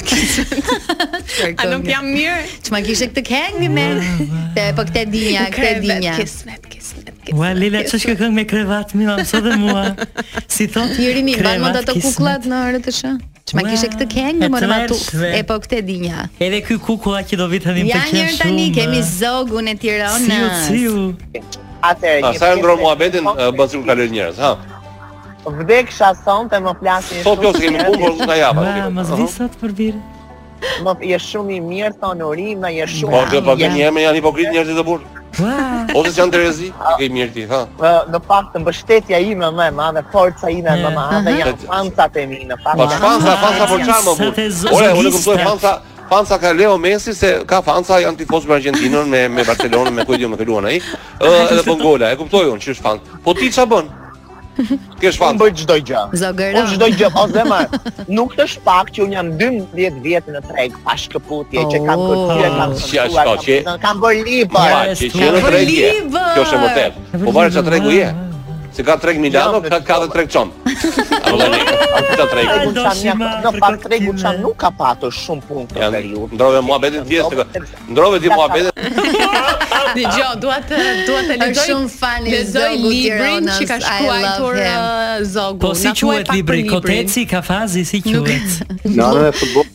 Speaker 4: kismet. A nuk jam mirë?
Speaker 2: Çma kishe këtë këngë me? Te po këtë dinja, këtë
Speaker 4: Krevet,
Speaker 2: dinja.
Speaker 4: Kismet, kismet, kismet.
Speaker 5: Ua, Lila, ç'është kjo këngë me krevat, më mëso dhe mua. Si thot?
Speaker 2: Jeri mi, ban mund
Speaker 5: krevat,
Speaker 2: ato
Speaker 5: kismet.
Speaker 2: kukullat në R T S? Çma
Speaker 5: Ua,
Speaker 2: kishe këtë këngë
Speaker 5: e
Speaker 2: më në matu.
Speaker 5: tmerrshme.
Speaker 2: E po këtë dinja.
Speaker 5: Edhe ky kukulla që do vi tani më
Speaker 2: Ja
Speaker 5: pëlqen
Speaker 2: njërë tani
Speaker 5: shumë.
Speaker 2: kemi zogun e Tiranës.
Speaker 5: Ciu, ciu.
Speaker 10: Atëherë,
Speaker 11: A sa e ndron muhabetin, bën sikur kalojnë njerëz, ha.
Speaker 10: Vdeksha sonte më flasin
Speaker 11: Sot kjo se kemi punë, por nga java.
Speaker 5: Ua, mos vi sot për birë.
Speaker 10: Më je shumë i mirë thonë urime, je shumë.
Speaker 11: Po që po
Speaker 10: je-
Speaker 11: një emër janë hipokrit njerëzit të burr.
Speaker 5: Ua,
Speaker 11: Ose s'janë Terezi, i ke mirë ti, ha.
Speaker 10: Ë, Në fakt të mbështetja ime më e madhe, forca ime më e madhe
Speaker 11: Aha.
Speaker 10: janë fancat e mi në fakt.
Speaker 11: Po fansa, fansa por çfarë më
Speaker 5: Sa te
Speaker 11: burr.
Speaker 5: zo-
Speaker 11: Ore, unë
Speaker 5: zogista.
Speaker 11: kuptoj fansa, fansa ka Leo Messi se ka fansa janë tifoz për Argentinën me me Barcelonën, me kujt jo me kaluan ai. Ë edhe po gola, e kuptoj unë që është fan. Po ti ç'a bën? Kesh fan.
Speaker 10: Unë bëj çdo gjë.
Speaker 2: Zogëro.
Speaker 10: Unë çdo gjë, o zemër. Nuk të shpak që unë jam dymbëdhjetë vjet në treg, pa shkëputje, që kam
Speaker 2: Oh.
Speaker 10: kërkuar, kam
Speaker 11: Si a
Speaker 10: shkuar,
Speaker 11: shko, që-
Speaker 10: kam- kam bërë libër.
Speaker 11: Pa, që që në treg je. Kjo është e vërtet. Po varet ç'a tregu je. Se ka treg Milano, ka ka edhe treg çon. Apo tani, ka treg.
Speaker 10: Tregu çan jam, në fakt tregu çan nuk ka patur shumë punë këtë
Speaker 11: Janë
Speaker 10: periudhë.
Speaker 11: ndrove muhabetin thjesht, ndrove ti muhabetin.
Speaker 4: Dgjoj, dua të dua të
Speaker 2: Është
Speaker 4: lexoj.
Speaker 2: shumë fan i
Speaker 4: Lexoj
Speaker 2: Zogut
Speaker 4: librin
Speaker 2: Tiranës,
Speaker 4: që ka
Speaker 2: I
Speaker 4: shkruar
Speaker 2: love him.
Speaker 4: uh, Zogu.
Speaker 5: Po si
Speaker 4: Na thuaj
Speaker 5: quhet
Speaker 4: pak
Speaker 5: libri?
Speaker 4: për librin.
Speaker 5: Koteci, kafazi, si quhet?
Speaker 6: Në anën e futbollit.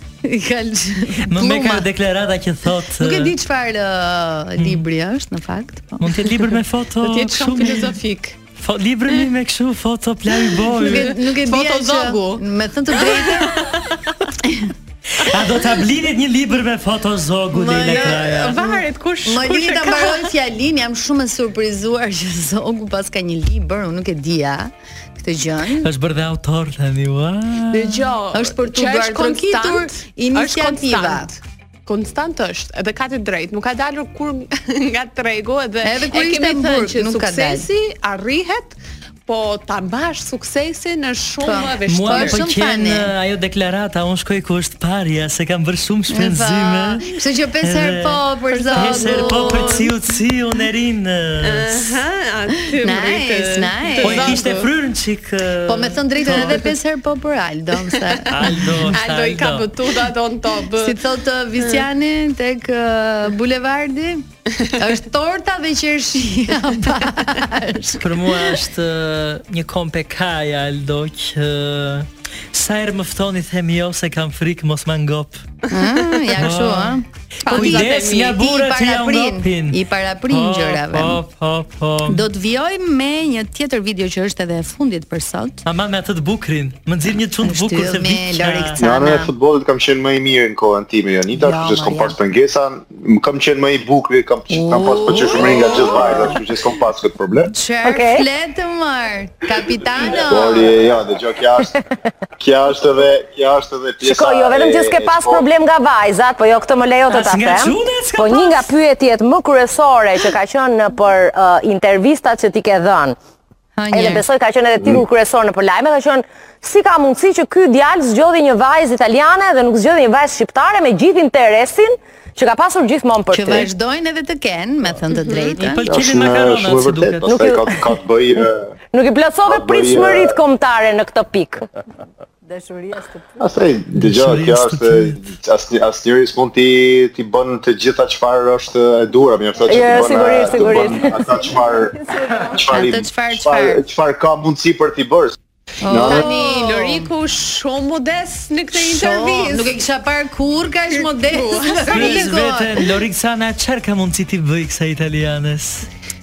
Speaker 5: Më me ka deklarata që thot
Speaker 2: Nuk e di çfarë uh, libri është në fakt. Po.
Speaker 5: Mund të jetë libër me foto
Speaker 4: Do të jetë shumë filozofik.
Speaker 5: Fo, libri mi me kështu foto Playboy.
Speaker 2: Nuk e nuk e di
Speaker 4: Foto Zogu.
Speaker 2: Me thënë të drejtën.
Speaker 5: A do ta blinit një libër me foto Zogu
Speaker 2: Më
Speaker 5: Leila
Speaker 2: jo,
Speaker 5: Kraja?
Speaker 4: Varet kush
Speaker 2: Më
Speaker 4: kush
Speaker 2: lini
Speaker 4: e
Speaker 2: ta
Speaker 4: ka.
Speaker 2: mbaroj fjalin, jam shumë e surprizuar që Zogu pas ka një libër, unë nuk e dija këtë gjën.
Speaker 5: Është bërë dhe autor tani, ua.
Speaker 4: Dgjoj.
Speaker 2: Është për t'u
Speaker 4: që është
Speaker 2: gartrokitur
Speaker 4: konstant,
Speaker 2: iniciativa.
Speaker 4: është konstant. Konstant është, edhe ka të drejtë, nuk ka dalur kur nga tregu edhe
Speaker 2: Edhe kur
Speaker 4: e
Speaker 2: ishte
Speaker 4: kemi
Speaker 2: në
Speaker 4: thënë
Speaker 2: burg,
Speaker 4: që
Speaker 2: nuk ka dalë.
Speaker 4: suksesi arrihet, po ta mbash suksesin është shumë
Speaker 2: Po,
Speaker 4: e
Speaker 5: Mua më
Speaker 4: vështirë.
Speaker 2: shumë
Speaker 5: pëlqen
Speaker 2: fani.
Speaker 5: uh, ajo deklarata, unë shkoj ku është parja, se kam bërë shumë shpenzime.
Speaker 2: Kështu që pesë herë
Speaker 5: Edhe-
Speaker 2: po për Zogu.
Speaker 5: Pesë herë po për ciu ciu në rinë.
Speaker 4: Aha, aty më
Speaker 2: Nice,
Speaker 4: rritë.
Speaker 2: nice.
Speaker 5: Po i kishte fryrën çik. uh,
Speaker 2: Po me thënë drejtën edhe pesë herë po për Aldo, se
Speaker 5: Aldo,
Speaker 4: Aldo i ka bëtuta don top.
Speaker 2: si thot uh, Visjani tek uh, bulevardi, është torta dhe qershia bash.
Speaker 5: Për mua është uh, një kompe kaja Aldo që uh, sa herë më ftoni them jo se kam frikë mos ma ngop.
Speaker 2: Ah, ja kështu, ha.
Speaker 4: Po,
Speaker 5: Kujdes
Speaker 4: ti-
Speaker 5: nga
Speaker 2: ti
Speaker 5: burrat që ja
Speaker 2: paraprin,
Speaker 5: ngopin.
Speaker 2: i paraprin gjërave.
Speaker 5: Po, po, po.
Speaker 2: Do të vjojmë me një tjetër video që është edhe e fundit për sot.
Speaker 5: Ama me atë të bukrin, më nxirr një çun të bukur se
Speaker 2: Shtyll me
Speaker 5: vit.
Speaker 2: Lori
Speaker 6: Në
Speaker 2: Kcana.
Speaker 6: anën e futbollit kam qenë më i mirë në kohën time Jonita,
Speaker 2: Jo,
Speaker 6: kështu që s'kam
Speaker 2: Maria.
Speaker 6: pas pengesa, më kam qenë më i bukur, kam kam pas për çëshmëri nga gjithë vajza, kështu që s'kam pas këtë problem.
Speaker 2: Çfarë
Speaker 7: Okej.
Speaker 2: fletë mër, kapitano.
Speaker 6: Por ja, dëgjoj kjo është Kjo është edhe, kjo është edhe pjesa.
Speaker 12: Shiko, jo vetëm që s'ke pas problem nga vajzat, po jo këtë më lejo të ta them. Po një nga pyetjet më kryesore që ka qenë për uh, intervistat që ti ke dhënë. Edhe besoj ka qenë edhe titull kryesor në për lajme, ka qenë si ka mundësi që ky djalë zgjodhi një vajzë italiane dhe nuk zgjodhi një vajzë shqiptare me gjithë interesin që ka pasur gjithmonë për ty.
Speaker 2: Që vazhdojnë edhe të kenë, me thënë të drejtën.
Speaker 5: Po pëlqejnë makaronat si duket.
Speaker 6: Nuk ka të bëj
Speaker 12: Nuk i plotësove pritshmëritë kombëtare në këtë pikë. Dashuria së të
Speaker 6: Asaj, dëgjoj, kjo është asnjë asnjëri s'mund ti ti bën të gjitha çfarë është e duhur, më thotë që
Speaker 12: ti bën sigurisht.
Speaker 6: Ata çfarë çfarë çfarë ka mundësi për ti bërë.
Speaker 4: Tani Loriku shumë modest në këtë intervistë.
Speaker 2: Nuk e kisha parë kur kaq modest.
Speaker 5: Kryes vetën Loriksana çfarë ka mundësi ti bëj kësaj italianes?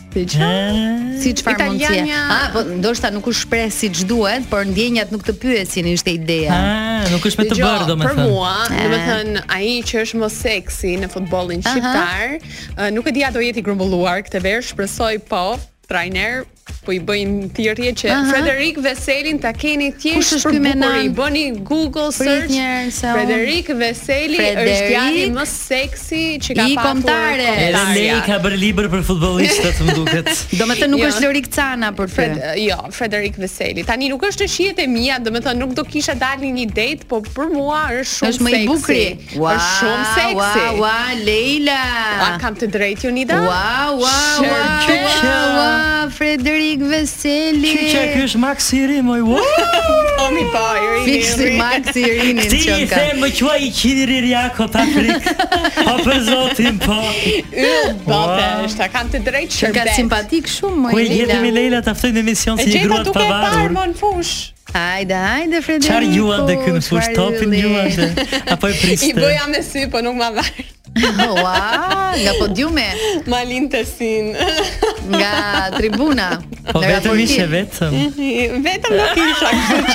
Speaker 2: Si çfarë mundësie? Ah, po ndoshta nuk u shpreh siç duhet, por ndjenjat nuk të pyesin, ishte ideja.
Speaker 5: Ah, nuk është me të bërë domethënë.
Speaker 4: Për mua, domethënë ai që është më seksi në futbollin shqiptar, nuk e di a do jeti grumbulluar këtë verë, shpresoj po, trajner po i bëjnë thirrje që Frederik Veselin ta keni thjesht për bukur, i bëni Google search. Frederik Veseli është djali më seksi që ka pasur kombëtare.
Speaker 5: Edhe Lei ka bërë libër për futbollistët, më duket.
Speaker 2: Domethënë nuk është Lorikcana për ty.
Speaker 4: Jo, Frederik Veseli. Tani nuk është në shihet e mia, domethënë nuk do kisha dalë një date, po për mua është shumë seksi.
Speaker 2: Është më i bukur.
Speaker 4: Është shumë seksi.
Speaker 2: Wow, wow, Leila.
Speaker 4: A kam të drejtë Jonida?
Speaker 2: Wow, wow, wow, Frederik Veseli.
Speaker 5: Çuçi ky është Max Irini, moj.
Speaker 4: Omi pa Irini.
Speaker 2: Fiksi Max Irini
Speaker 5: që ka. Ti them më quaj i qiri Jakob Afrik. Po për zotin po.
Speaker 4: Yll batesh, ta kanë të drejtë shërbet.
Speaker 2: Ka simpatik shumë më
Speaker 5: Leila. Ku jemi Leila ta ftoj në emision si një grua të pavarur.
Speaker 4: Më në fush.
Speaker 2: Hajde, hajde Frederik.
Speaker 5: Çfarë juan dhe kënë fush topin juan? Apo e priste?
Speaker 4: I bëja me sy, po nuk ma varë.
Speaker 2: Ua, nga podiume.
Speaker 4: Malin të sin.
Speaker 2: Nga tribuna.
Speaker 5: Po vetëm ishe vetëm.
Speaker 4: Vetëm nuk isha kështu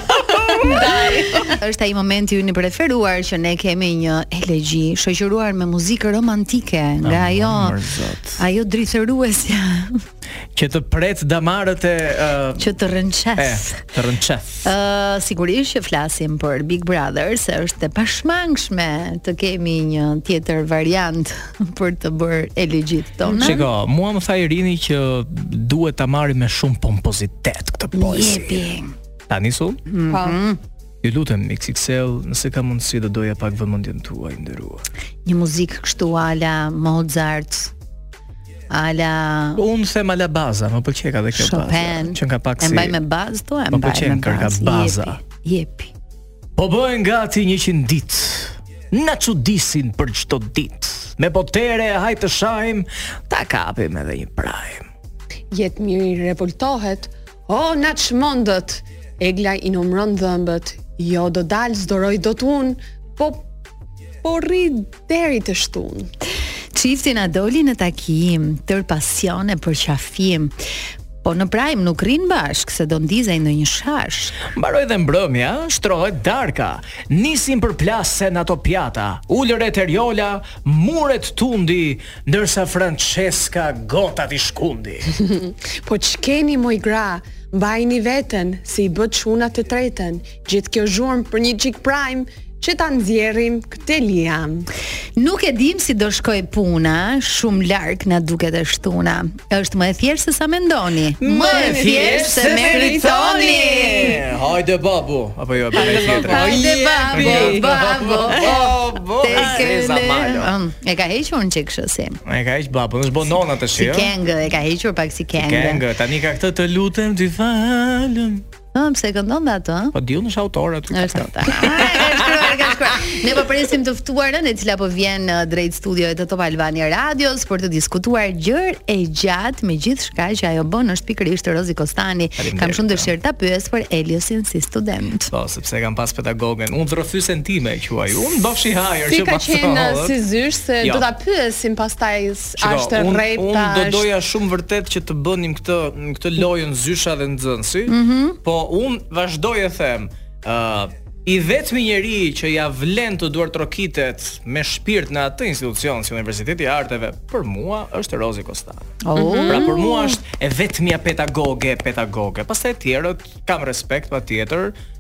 Speaker 4: që.
Speaker 2: Është ai momenti ynë i preferuar që ne kemi një elegji shoqëruar me muzikë romantike, nga ajo ajo drithëruesja.
Speaker 5: Që të pret damarët e uh,
Speaker 2: që të rënçes.
Speaker 5: Të rënçes.
Speaker 2: Ë uh, sigurisht që flasim për Big Brother, se është e pashmangshme të kemi një tjetër variant për të bërë elegjit tonë.
Speaker 5: Shiko, mua më tha Irini që duhet ta marrim me shumë pompozitet këtë poezi.
Speaker 2: Jepi.
Speaker 5: Tani sun?
Speaker 2: Po.
Speaker 5: Ju lutem X X L, nëse ka mundësi do doja pak vëmendjen tuaj nderuar.
Speaker 2: Një muzikë kështu ala Mozart. Ala
Speaker 5: unë them ala baza, më pëlqej ka dhe kjo baza. Që nga pak si.
Speaker 2: E mbaj me bazë to, e mbaj me bazë.
Speaker 5: Më pëlqen kërka baza.
Speaker 2: Jepi. Jepi.
Speaker 5: Po bëhen gati njëqind ditë. Na çudisin për çdo ditë. Me potere hajt të shajm, ta kapim edhe një prajm.
Speaker 4: Jetë mirë i revoltohet. O, na çmondët. Egla i numron dhëmbët. Jo do dal s'doroj dot unë, po po rri deri të shtunë.
Speaker 2: Çifti na doli në takim, tër pasione për qafim. Po në prajm nuk rrin bashk, se do ndizej në një shash.
Speaker 5: Mbaroj dhe mbrëmja, shtrohet darka. Nisin për plasen ato pjata. Ullër e terjola, muret tundi, ndërsa Francesca gotat i shkundi.
Speaker 4: Po ç'keni moj gra, mbajni veten, si i bët shuna të tretën. Gjithë kjo zhurmë për një çik prajm, që ta nxjerrim këtë liam.
Speaker 2: Nuk e dim si do shkoj puna, shumë larg na duket e shtuna. Është më e thjeshtë se sa mendoni.
Speaker 5: Më e thjeshtë se meritoni. Hajde babu, apo jo bëj tjetër.
Speaker 2: Hajde babu, babu. E ka hequr një çik kështu.
Speaker 5: E ka heq babu, është bonona të shi.
Speaker 2: Si kengë, e ka hequr pak si kengë.
Speaker 5: Kengë, tani ka këtë të lutem ti falem.
Speaker 2: Ah, pse këndon ato, ëh?
Speaker 5: Po diun është autor aty.
Speaker 2: Është autor. Ne po presim të ftuarën e cila po vjen drejt studiove të Top Albania Radios për të diskutuar gjër e gjatë me gjithçka që ajo bën është pikërisht Rozi Kostani. Kam shumë dëshirë ta pyes për Eliosin si student.
Speaker 5: Po, sepse kam pas pedagogen. Unë rrëfysen time e quaj. Unë bofshi hajër
Speaker 4: që pas. Si ka qenë si zysh se do ta pyesim pastaj është rrep tash.
Speaker 5: Unë do doja shumë vërtet që të bënim këtë këtë lojën zysha dhe nxënësi. Po unë vazhdoj e them, uh, i vetmi njeri që ja vlen të duar trokitet me shpirt në atë institucion si Universiteti i Arteve, për mua është Rozi Kostani.
Speaker 2: Oh.
Speaker 5: Pra për mua është e vetmja pedagoge, pedagoge. Pastaj tjerët kam respekt patjetër,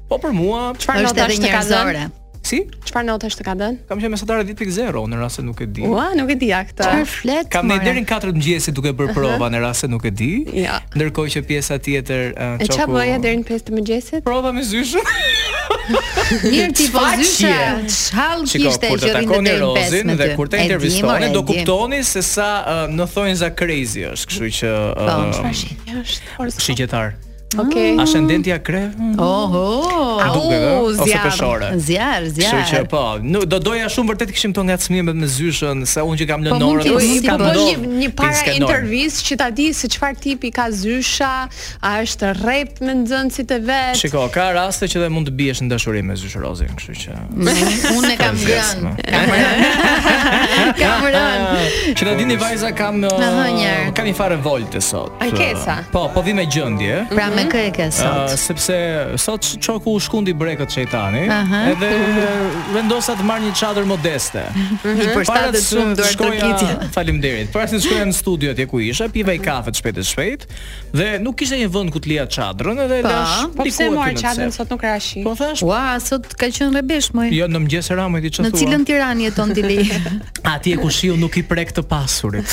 Speaker 13: Po për mua,
Speaker 4: çfarë notash të ka dhënë?
Speaker 13: Si?
Speaker 4: Çfarë notash të ka dhënë?
Speaker 13: Kam qenë mesatare ditë pikë zero në rast se nuk e di.
Speaker 4: Ua, nuk e di këtë.
Speaker 2: Çfarë flet?
Speaker 13: Kam ne deri në katër mëngjesit duke bërë prova në rast se nuk e di.
Speaker 4: Ja.
Speaker 13: Ndërkohë që pjesa tjetër uh,
Speaker 4: çoku. E çfarë bëja deri në pesë të mëngjesit?
Speaker 13: Prova me zyshën.
Speaker 2: Mirë ti po zyshe. Çhall kishte që rinte deri në pesë me ty.
Speaker 13: Dhe kur të intervistoni do kuptoni se sa uh, në thonjë za crazy është, kështu që
Speaker 4: çfarë është?
Speaker 13: Shigjetar.
Speaker 4: Okej.
Speaker 13: Okay. Ascendentja krev.
Speaker 2: Oho.
Speaker 13: Au, zjar.
Speaker 2: Zjar, zjar.
Speaker 13: Kështu që po, nuk do doja shumë vërtet kishim këto ngacmime me zyshën, se unë që kam lënorën,
Speaker 4: po
Speaker 13: kam
Speaker 4: një, një para intervistë që ta di se çfarë tipi ka zysha, a është rrep me nxënësit e vet.
Speaker 13: Shiko, ka raste që dhe mund të biesh në dashuri me zyshërozin, kështu që
Speaker 2: unë e kam grënë. Kam rënë. Kam rënë.
Speaker 13: Që ta dini vajza kam kam një farë volte sot.
Speaker 4: Ankesa.
Speaker 13: Po, po vi me gjendje.
Speaker 2: Pra me kë e ke sot?
Speaker 13: Uh, sepse sot çoku u shkundi brekët shejtani, uh -huh. edhe vendosa të marr një çadër modeste.
Speaker 2: I përshtatet shumë duart tërkitje.
Speaker 13: Faleminderit. Para se të shkoja në studio atje ku isha, piva i kafe të shpejt e shpejt, dhe nuk kishte një vend ku të lija çadrën, edhe lash.
Speaker 4: Po pse mor çadrën sot nuk rashi?
Speaker 13: Po thash,
Speaker 2: ua, sot ka qenë rrebesh moj.
Speaker 13: Jo, në mëngjes Ramoj ti çfarë thua?
Speaker 2: Në cilën Tiranë jeton ti li?
Speaker 13: Atje ku shiu nuk i prek të pasurit.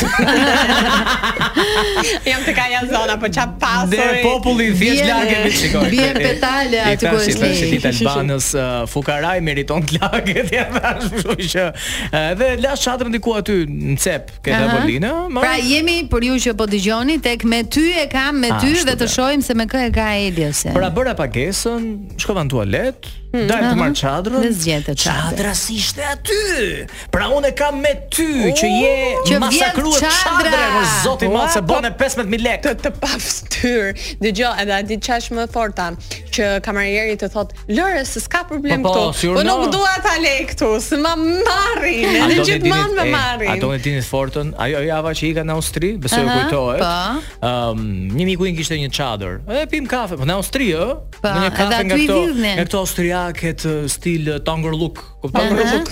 Speaker 4: Jam të kaja zona, po çfarë pasuri?
Speaker 13: Dhe populli thjesht laget me shikoj.
Speaker 2: Bien petale aty ku është.
Speaker 13: Si ti Albanës fukaraj meriton të laget, ja thash, kështu që edhe lash çadrën diku aty në cep, ke tavolinë.
Speaker 2: Pra jemi për ju që po dëgjoni tek me ty e kam me ty dhe të shohim se me kë e ka Elios.
Speaker 13: Pra bëra pagesën, shkova në tualet, dalë të marr çadrën.
Speaker 2: Dhe zgjetë çadrën.
Speaker 13: Çadra si ishte aty. Pra unë e kam me ty që je masakruar çadrën, por zoti i madh se bën pesëmbëdhjetë mijë lekë
Speaker 4: të paftyr. Dëgjoj, edhe a di çash më forta që kamarieri të thot, "Lëre se s'ka problem këtu. Po nuk dua ta lej këtu, se më marrin, edhe gjithmonë më marrin."
Speaker 13: A do të dini fortën? Ajo java që ika në Austri, besoj kujtohet. Ëm, një miku im kishte një çadër. E pim kafe, po në Austri, ë? Në një kafe nga këto, nga këto austriake stil Tangerluk, kupton? Tangerluk.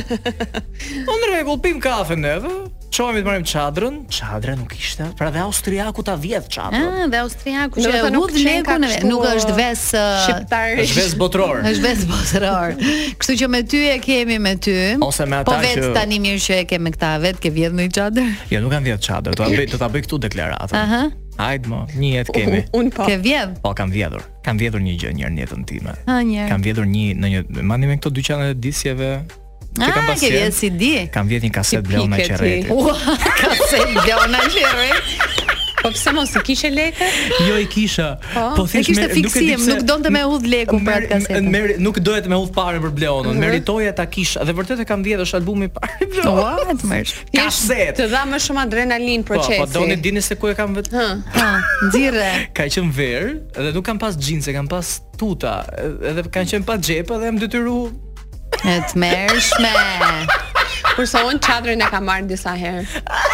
Speaker 13: Unë rregull pim kafe neve. Çohemi të marrim çadrën, çadra nuk ishte. Pra dhe austriaku ta vjedh çadrën.
Speaker 2: Ah, dhe austriaku që hudh lekun, nuk është ves
Speaker 4: shqiptar,
Speaker 13: është ves botror.
Speaker 2: Është ves botror. Kështu që me ty e kemi me ty.
Speaker 13: Ose me ata
Speaker 2: po vet që... tani mirë që e ke me këta vet, ke vjedh në çadër?
Speaker 13: Jo, nuk kam vjedh çadër, do ta bëj, do ta bëj këtu deklaratën. Aha. Hajde mo, një jetë kemi.
Speaker 4: Unë po.
Speaker 2: Ke vjedh?
Speaker 13: Po kam vjedhur. Kam vjedhur një gjë një herë në jetën time.
Speaker 2: Ha, një.
Speaker 13: Kam vjedhur një në një, mani me këto dyqanet e disjeve.
Speaker 2: Që kam pasur. Ah, ke vjedh si di?
Speaker 13: Kam vjedh një kaset Bleona Qerreti.
Speaker 2: Ua, kaset Bleona Qerreti.
Speaker 4: Po pse mos i kishe lekë?
Speaker 13: Jo i kisha.
Speaker 2: Po thjesht kishte fiksim, nuk donte me udh lekun për atë kasetën.
Speaker 13: Nuk dohet me udh parën për Bleonën, meritoja ta kisha. Dhe vërtet e kam vjedhur, është albumi i parë i Bleonës.
Speaker 2: Ua, të mësh.
Speaker 13: Kaset.
Speaker 4: Të dha më shumë adrenalin procesi.
Speaker 13: Po, po doni dini se ku e kam vetë?
Speaker 2: Ha, nxirre.
Speaker 13: Ka qenë verë, dhe nuk kam pas xhinse, kam pas tuta, edhe kanë qenë pa xhepa dhe jam detyruar.
Speaker 2: E të mërshme.
Speaker 4: Kurse unë çadrën e kam marrë disa herë.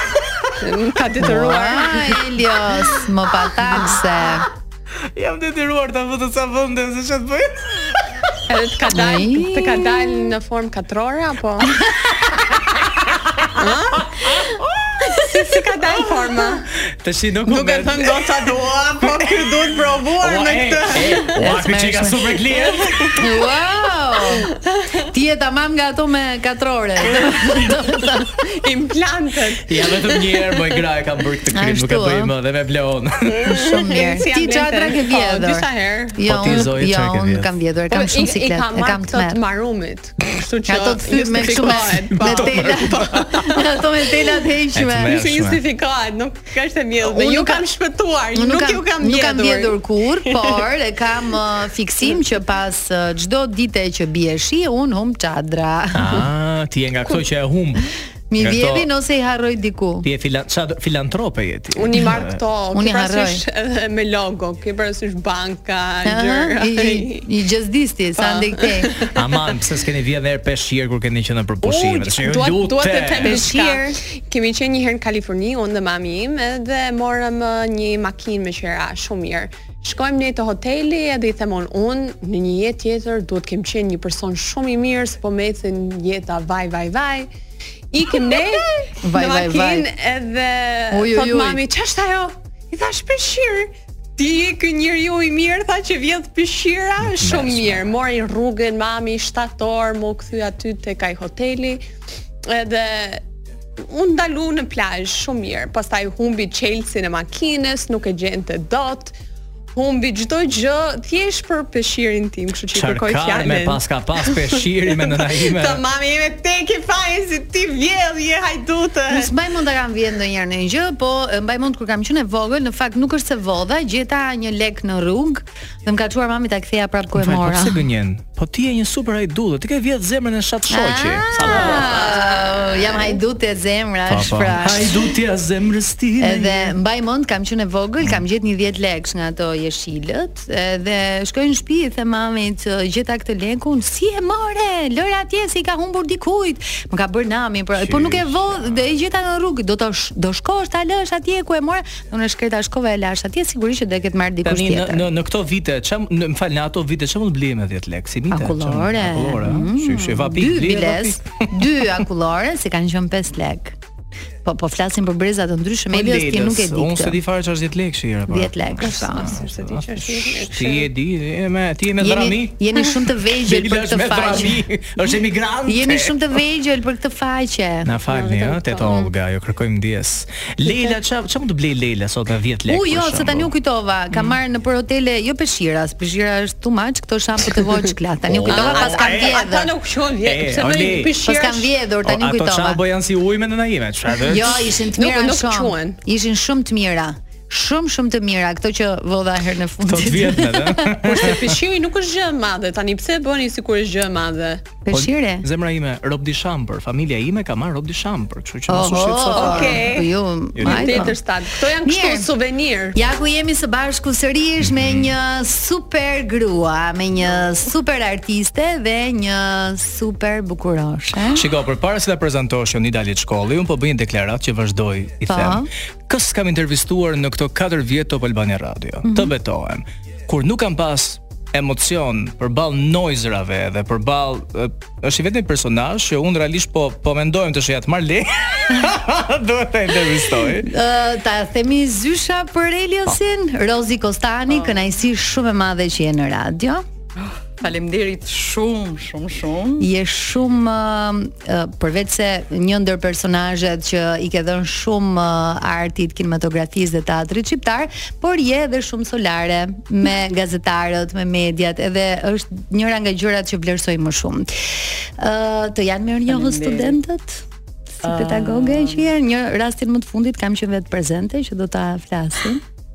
Speaker 4: Ka detyruar.
Speaker 2: Ua, Elios, më patakse.
Speaker 13: Jam detyruar ta vë të sa vende se ç'të bëj.
Speaker 4: Edhe të ka dalë, të ka dalë në formë katrore apo? Si si ka dalë forma?
Speaker 13: Tash nuk
Speaker 4: nuk e thën goca dua, po ky duhet provuar me këtë.
Speaker 13: Ua, ky çka super klient.
Speaker 2: Wow! Ti je tamam nga ato me katrore.
Speaker 4: Implantet.
Speaker 13: Ja vetëm një herë bëj gra e kam bërë këtë krim, nuk e bëj më dhe me Bleon.
Speaker 2: Shumë mirë. Ti çadra ke vjedhur?
Speaker 4: Disa herë.
Speaker 2: Jo, jo, unë kam vjedhur, kam shumë siklet, e kam të
Speaker 4: merr. Marrumit. Kështu që
Speaker 2: ato të thyr me kështu me tela. Ato me tela të heqme.
Speaker 4: Si justifikohet, nuk është e mjellë. Ju kam shpëtuar, nuk ju kam vjedhur.
Speaker 2: Nuk kam vjedhur kur, por e kam fiksim që pas çdo dite që bie shi, un humb çadra.
Speaker 13: Ah, ti je nga këto që e humb.
Speaker 2: Mi vjedhin ose i harroj diku.
Speaker 13: Ti je filantrope je ti.
Speaker 4: Unë i marr këto, ti parasysh edhe me logo, ke parasysh banka, gjëra.
Speaker 2: I gjezdisti, sa ndej këtej.
Speaker 13: Aman, pse s'keni vjedhur herë peshqir kur keni qenë për pushime?
Speaker 4: Duhet të them peshqir. Kemi qenë një herë në Kaliforni, unë dhe mami im, edhe morëm një makinë me qira shumë mirë. Shkojmë ne te hoteli edhe i themon unë në një jetë tjetër duhet kem qenë një person shumë i mirë, se po më ecën jeta vaj vaj vaj. Ikem ne në makinë edhe thot mami, ç'është ajo? I thash peshqir. ti je ky njeriu i mirë, tha që vjedh peshqira, shumë mirë. Mori rrugën mami shtator, më kthy aty tek ai hoteli. Edhe unë ndalu në plazh shumë mirë. Pastaj humbi Chelsea në makinës, nuk e gjente dot. Humbi çdo gjë thjesht për peshqirin tim, kështu që kërkoj fjalën.
Speaker 13: Me pas ka pas peshqiri me nëna ime.
Speaker 4: Të mami ime tek i fajin si ti vjedh je hajdute.
Speaker 2: Nuk mbaj mend ta kam vjedh ndonjëherë në një gjë, po mbaj mend kur kam qenë e vogël, në fakt nuk është se vodha, gjeta një lek në rrugë dhe më ka çuar mami ta ktheja prapë ku e mora.
Speaker 13: Po pse gënjen? Po ti je një super hajdute, ti ke vjedh zemrën e shat shoqi.
Speaker 2: Jam hajdute e zemrash, pra.
Speaker 13: Hajdutja e zemrës time.
Speaker 2: Edhe mbaj mend kam qenë e vogël, kam gjetë një dhjetë lekë nga ato jeshilët, dhe shkoj në shtëpi i them mamit, gjeta këtë lekun, si e more? Lëra atje se i ka humbur dikujt. Më ka bërë nami, por po nuk e vodh, dhe e gjeta në rrugë, do të do shkosh ta lësh atje ku e mora. Unë shkreta shkova e lash atje, sigurisht që do e ketë marrë dikush tjetër.
Speaker 13: Në në këto vite, çam, më fal, në ato vite çam mund blie me dhjetë lekë, si mite.
Speaker 2: Akullore.
Speaker 13: Akullore, shi vapi
Speaker 2: blie. Dy akullore, se kanë qenë pesë lekë. Po po flasim për breza të ndryshme, Elios ti nuk e di.
Speaker 13: Unë se di fare ç'është dhjetë lekë shira po.
Speaker 2: dhjetë lekë, po.
Speaker 4: Se di ç'është dhjetë lekë.
Speaker 13: Ti e di, me ti me drami.
Speaker 2: Jeni shumë të vegjël për këtë faqe.
Speaker 13: Është emigrant.
Speaker 2: Jeni shumë të vegjël për këtë faqe.
Speaker 13: Na falni, ë, Teto Olga, jo kërkojmë ndjes. Leila, ç'a ç'a mund të blej Leila sot me dhjetë lekë?
Speaker 2: U jo, se tani u kujtova, kam marrë në për hotele, jo peshiras, peshira është too much, këto shamput e voçkla. Tani u kujtova pas kam vjedhur.
Speaker 4: Ata nuk shohin vjedhur, pse bëj peshira?
Speaker 2: Pas kam vjedhur, tani u kujtova.
Speaker 13: Ato çfarë bëjan si ujë me nëna ime, çfarë?
Speaker 2: Jo, ishin të mira shumë. Ishin shumë të mira. Shumë shumë të mira, këto që vodha herë në fundit.
Speaker 13: Këto të vjetme, ëh.
Speaker 4: Por se peshqiri nuk është gjë e madhe. Tani pse bëni sikur është gjë e madhe?
Speaker 2: Peshqire?
Speaker 13: Zemra ime rob di shampër, familja ime ka marrë rob di shampër, kështu që mos u shqetëso.
Speaker 2: Okej. Po ju,
Speaker 4: tjetër stat. Këto janë kështu suvenir.
Speaker 2: Ja ku jemi së bashku sërish me një super grua, me një super artiste dhe një super bukuroshe.
Speaker 13: Shiko, përpara se ta prezantosh Jonida Liçkolli, un po bëj një deklaratë që vazhdoj i them. Kës kam intervistuar në këto katër vjet Top Albania Radio. Mm -hmm. Të betohem, kur nuk kam pas emocion përballë noizrave dhe përballë është i vetmi personazh që unë realisht po po mendojmë të shojat Marle. Duhet ta intervistoj.
Speaker 2: Ë ta themi zysha për Eliosin, Rozi Kostani, kënaqësi shumë e madhe që je në radio.
Speaker 14: Faleminderit shumë, shumë, shumë.
Speaker 2: Je shumë uh, përveç se një ndër personazhet që i ke dhënë shumë uh, artit, kinematografisë dhe teatrit shqiptar, por je edhe shumë solare me gazetarët, me mediat, edhe është njëra nga gjërat që vlerësoj më shumë. Ë uh, të janë mirë njohës studentët? Si uh, pedagoge që je, një rastin më të fundit kam qenë vetë prezente që do ta flasim.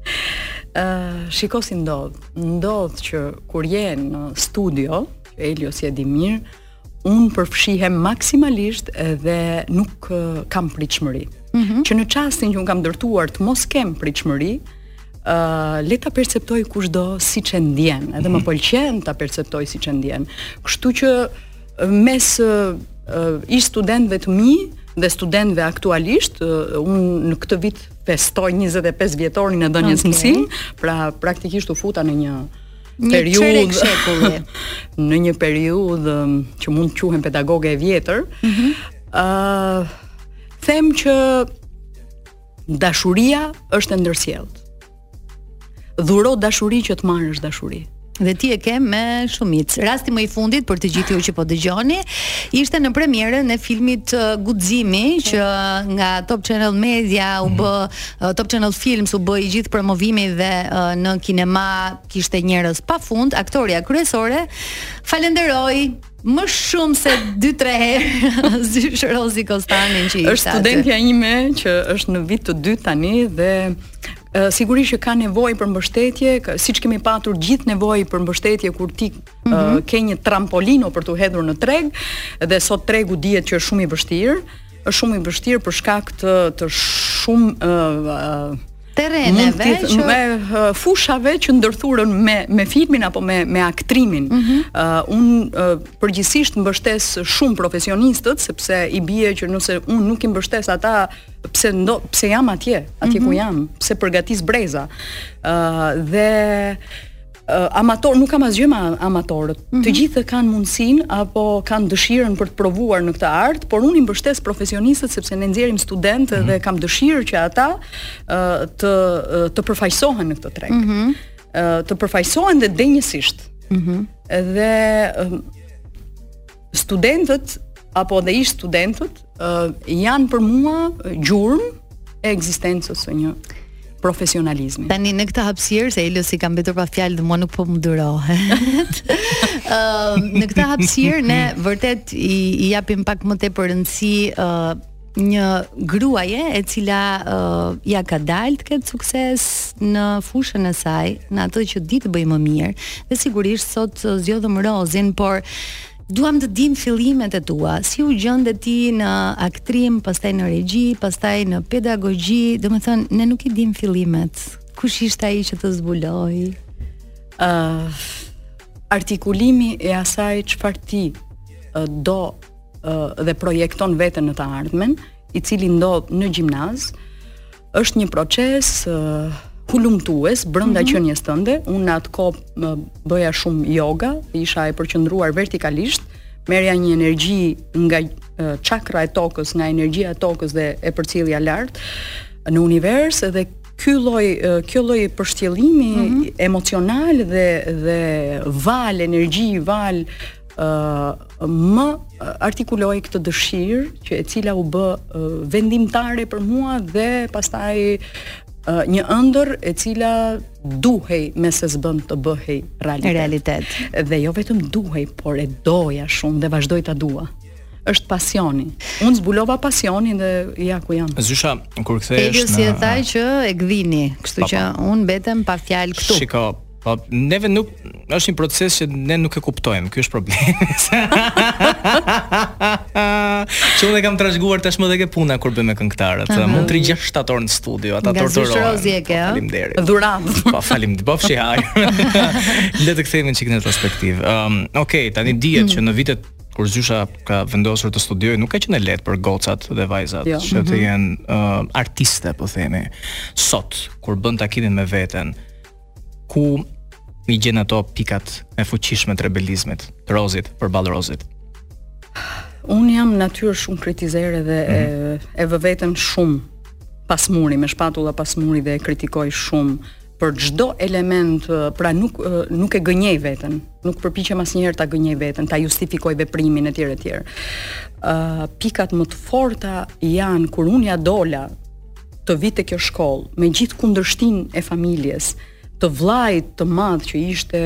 Speaker 14: Uh, shiko si ndodh. Ndodh që kur je në studio, Elios e di mirë, unë përfshihem maksimalisht dhe nuk uh, kam pritshmëri. Mm -hmm. Që në çastin që unë kam ndërtuar të mos kem pritshmëri, uh, le ta perceptoj kushdo siç e ndjen, edhe më pëlqen ta perceptoj siç e ndjen. Kështu që mes uh, uh, ish studentëve të mi dhe studentëve aktualisht, uh, unë në këtë vit festoj njëzet e pesë vjetorin e dhënies okay. mësim, pra praktikisht u futa në një, një periudhë në një periudhë që mund të quhem pedagoge e vjetër. Mm -hmm. uh, them që dashuria është e ndërsjellët. Dhuro dashuri që të marrësh dashuri.
Speaker 2: Dhe ti e ke me shumicë. Rasti më i fundit për të gjithë ju që po dëgjoni, ishte në premierën e filmit uh, Guximi, që nga Top Channel Media u bë uh, Top Channel Films u bë i gjithë promovimi dhe uh, në kinema kishte njerëz pafund, aktoria kryesore. Falenderoj më shumë se dy tre herë zysh Rozi Kostanin që ishte.
Speaker 14: Është studentja ime që është në vit të dytë tani dhe Uh, sigurisht që ka nevojë për mbështetje, siç kemi patur gjithë nevojë për mbështetje kur ti uh, mm -hmm. ke një trampolino për të hedhur në treg, dhe sot tregu dihet që është shumë i vështirë, është shumë i vështirë për shkak të, të shumë uh, uh,
Speaker 2: terreneve që
Speaker 14: me uh, fushave që ndërthurën me me filmin apo me me aktrimin. Mm -hmm. uh, un uh, përgjithsisht mbështes shumë profesionistët, sepse i bie që nëse un nuk i mbështes ata, pse ndo, pse jam atje, atje mm -hmm. ku jam, pse përgatis breza. Uh, dhe uh, amator, nuk kam asgjë me amatorët. Mm -hmm. Të gjithë kanë mundësinë apo kanë dëshirën për të provuar në këtë art, por unë i mbështes profesionistët sepse ne nxjerrim studentë mm -hmm. dhe kam dëshirë që ata uh, të uh, të përfaqësohen në këtë treg. Mm -hmm. uh, të përfaqësohen dhe denjësisht. Mm -hmm. Dhe uh, studentët apo dhe ish studentët uh, janë për mua gjurmë e ekzistencës së një profesionalizmi.
Speaker 2: Tani në këtë hapësirë, se Elios i ka mbetur pa fjalë dhe mua nuk po më durohet. uh, në këtë hapësirë ne vërtet i, i japim pak më tepër rëndësi uh, një gruaje e cila uh, ja ka dalë të ketë sukses në fushën e saj, në atë që di të bëj më mirë. Dhe sigurisht sot uh, zgjodhëm Rozin, por duam të dim fillimet e tua, si u gjende ti në aktrim, pastaj në regji, pastaj në pedagogji, domethënë ne nuk i dim fillimet. Kush ishte ai që të zbuloi?
Speaker 14: Uh, artikulimi e asaj çfarë ti uh, do uh, dhe projekton veten në të ardhmen, i cili ndodh në gjimnaz, është një proces uh, hulumtues brenda mm -hmm. qenies tënde. Unë në atë kohë bëja shumë yoga, isha e përqendruar vertikalisht, merrja një energji nga uh, çakra e tokës, nga energjia e tokës dhe e përcjellja lart në univers, dhe ky lloj uh, ky lloj përshtjellimi mm -hmm. emocional dhe dhe val energji, val uh, më artikuloi këtë dëshirë që e cila u bë uh, vendimtare për mua dhe pastaj Uh, një ëndër e cila duhej me se s'bën të bëhej realitet.
Speaker 2: realitet.
Speaker 14: Dhe jo vetëm duhej, por e doja shumë dhe vazhdoj ta dua. Është pasioni. Unë zbulova pasionin dhe ja ku jam.
Speaker 13: Zysha, kur kthehesh në...
Speaker 2: Elios si e thaj që e gdhini, kështu pa, që unë mbetem pa fjalë këtu.
Speaker 13: Shiko, po neve nuk është një proces që ne nuk e kuptojmë. Ky është problemi. Që unë e kam trashëguar tashmë edhe ke puna kur bëjmë me këngëtarët. Uh -huh. Mund të rri gjashtë shtator në studio, ata torturohen.
Speaker 2: Nga Rozi e ke,
Speaker 13: faleminderit.
Speaker 14: Dhuratë.
Speaker 13: Po faleminderit. Po fshi haj. Le të kthehemi çik në retrospektiv. Um, Okej, okay, tani dihet mm. që në vitet kur Zysha ka vendosur të studiojë, nuk ka qenë lehtë për gocat dhe vajzat jo. që të jenë uh, artiste, po themi. Sot, kur bën takimin me veten, ku i gjen ato pikat e fuqishme të rebelizmit, të Rozit përballë Rozit?
Speaker 14: Unë jam natyrë shumë kritizere dhe mm -hmm. e, e vë veten shumë pasmuri, me shpatulla pasmuri, dhe e kritikoj shumë për çdo element, pra nuk nuk e gënjej veten, nuk përpiqem asnjëherë ta gënjej veten, ta justifikoj veprimin etj etj. Ë uh, pikat më të forta janë kur unë ja dola të vi te kjo shkollë me gjithë kundërshtinë e familjes, të vllajt të madh që ishte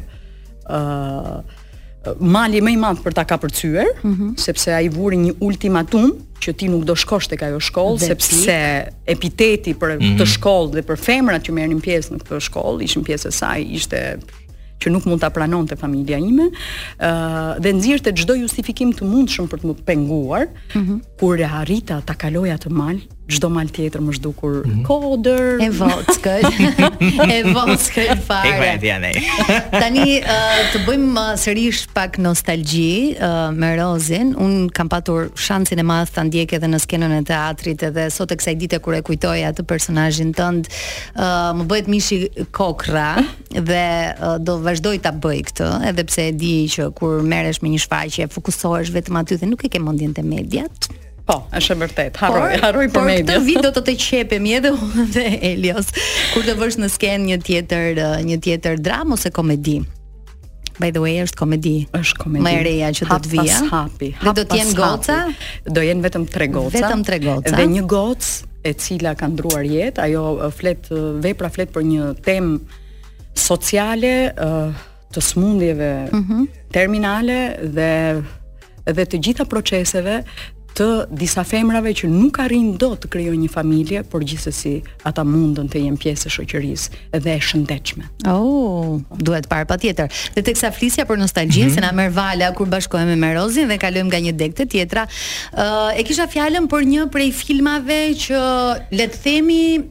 Speaker 14: ë uh, mali më i madh për ta kapërcyer, mm -hmm. sepse ai vuri një ultimatum që ti nuk do shkosh tek ajo shkollë, sepse epiteti për mm -hmm. këtë shkollë dhe për femrat që merrnin pjesë në këtë shkollë, ishin pjesë e saj, ishte që nuk mund ta pranonte familja ime, uh, dhe nxirrte çdo justifikim të mundshëm për të më penguar, mm -hmm. kur e arrita ta kaloja të mal, çdo mal tjetër më zhdukur mm -hmm. koder,
Speaker 2: e vockël, e vockël fare. Tani uh, të bëjmë uh, sërish pak nostalgji uh, me Rozin. Un kam patur shansin e madh ta ndjek edhe në skenën e teatrit, edhe sot e kësaj dite kur e kujtoj atë personazhin tënd, uh, më bëhet mishi kokra dhe uh, do vazhdoj ta bëj këtë, edhe pse e di që kur merresh me një shfaqje fokusohesh vetëm aty dhe nuk e ke mendjen te mediat.
Speaker 14: Po, është e vërtet. Harroj, harroj për media.
Speaker 2: Por këtë vit do të të qepemi edhe unë dhe Elios, kur të vësh në skenë një tjetër një tjetër dramë ose komedi. By the way, është komedi.
Speaker 14: Është komedi.
Speaker 2: Më e reja që do të vija.
Speaker 14: Hap pas hapi.
Speaker 2: Dhe do të jenë goca?
Speaker 14: Do jenë vetëm tre goca.
Speaker 2: Vetëm tre goca.
Speaker 14: Dhe një gocë e cila ka ndruar jetë, ajo flet vepra flet për një temë sociale, të smundjeve mm -hmm. terminale dhe dhe të gjitha proceseve të disa femrave që nuk arrin dot të krijojnë një familje, por gjithsesi ata mundën të jenë pjesë e shoqërisë dhe e shëndetshme.
Speaker 2: Oh, duhet parë patjetër. Dhe teksa flisja për nostalgjinë, mm -hmm. se na merr vala kur bashkohemi me Rozin dhe kalojmë nga një deg te tjetra, uh, e kisha fjalën për një prej filmave që le të themi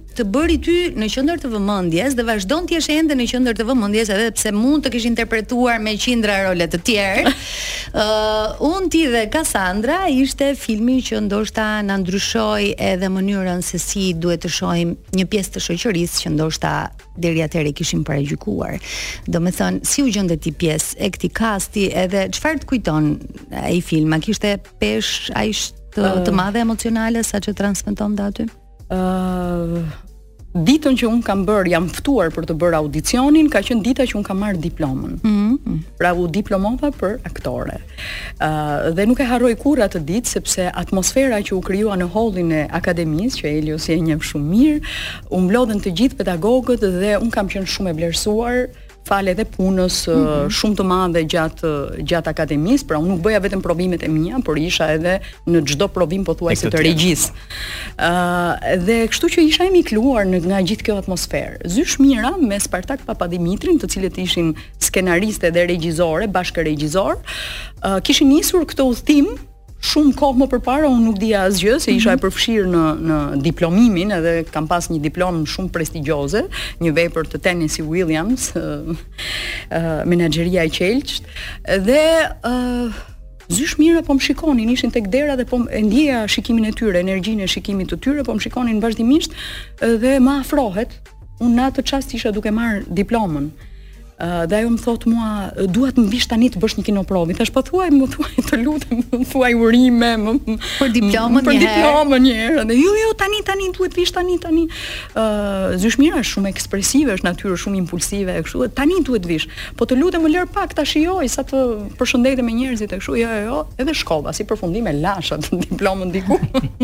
Speaker 2: të bëri ty në qendër të vëmendjes dhe vazhdon të jesh ende në qendër të vëmendjes edhe pse mund të kish interpretuar me qindra role të tjerë. Ë uh, un ti dhe Cassandra ishte filmi që ndoshta na ndryshoi edhe mënyrën se si duhet të shohim një pjesë të shoqërisë që ndoshta deri atëherë kishim paragjykuar. Domethënë, si u gjende ti pjesë e këtij kasti edhe çfarë të kujton ai film? A kishte pesh ai të, të madhe emocionale sa që transmeton aty?
Speaker 14: Ë uh, ditën që un kam bër, jam ftuar për të bërë audicionin, ka qenë dita që un kam marr diplomën. Mm-hmm. Pra u diplomova për aktore. Ë uh, dhe nuk e harroj kurrë atë ditë sepse atmosfera që u krijua në hallin e akademisë, që Elios e njeh shumë mirë, u mblodhen të gjithë pedagogët dhe un kam qenë shumë e vlerësuar. Fal edhe punës mm-hmm. shumë të madhe gjatë gjatë akademisë, pra unë nuk bëja vetëm provimet e mia, por isha edhe në çdo provim pothuajse të regjisë. Ë uh, dhe kështu që isha e mikluar në nga gjithë kjo atmosferë. Zysh Mira me Spartak Papadimitrin, të cilët ishin skenariste dhe regjizore, bashkë regjizor, uh, kishin nisur këtë udhtim shumë kohë më përpara. Unë nuk dija asgjë se isha e përfshirë në në diplomimin, edhe kam pas një diplom shumë prestigjioze, një vepër të Tennessee Williams, uh, uh, menaxheria e qelçt, dhe uh, zysh Mira po më shikonin, ishin tek dera dhe po e ndjeja shikimin e tyre, energjinë e shikimit të tyre, po më shikonin vazhdimisht dhe më afrohet. Unë në atë çast isha duke marr diplomën. Uh, dhe ajo më thot mua, duhet më vish tani të bësh një kinoprovi. Tash po thuaj, më thuaj, të lutem, më thuaj urime, më
Speaker 2: për diplomën
Speaker 14: për
Speaker 2: një herë.
Speaker 14: Për diplomën një herë. Dhe jo, jo, tani tani duhet vish tani tani. Ë, uh, Zysh Mira është shumë ekspresive, është natyrë shumë impulsive e kështu. Tani duhet vish. Po të lutem më lër pak ta shijoj sa të përshëndetem me njerëzit e kështu. Jo, jo, jo, edhe shkova si përfundim e lasha të diplomën diku.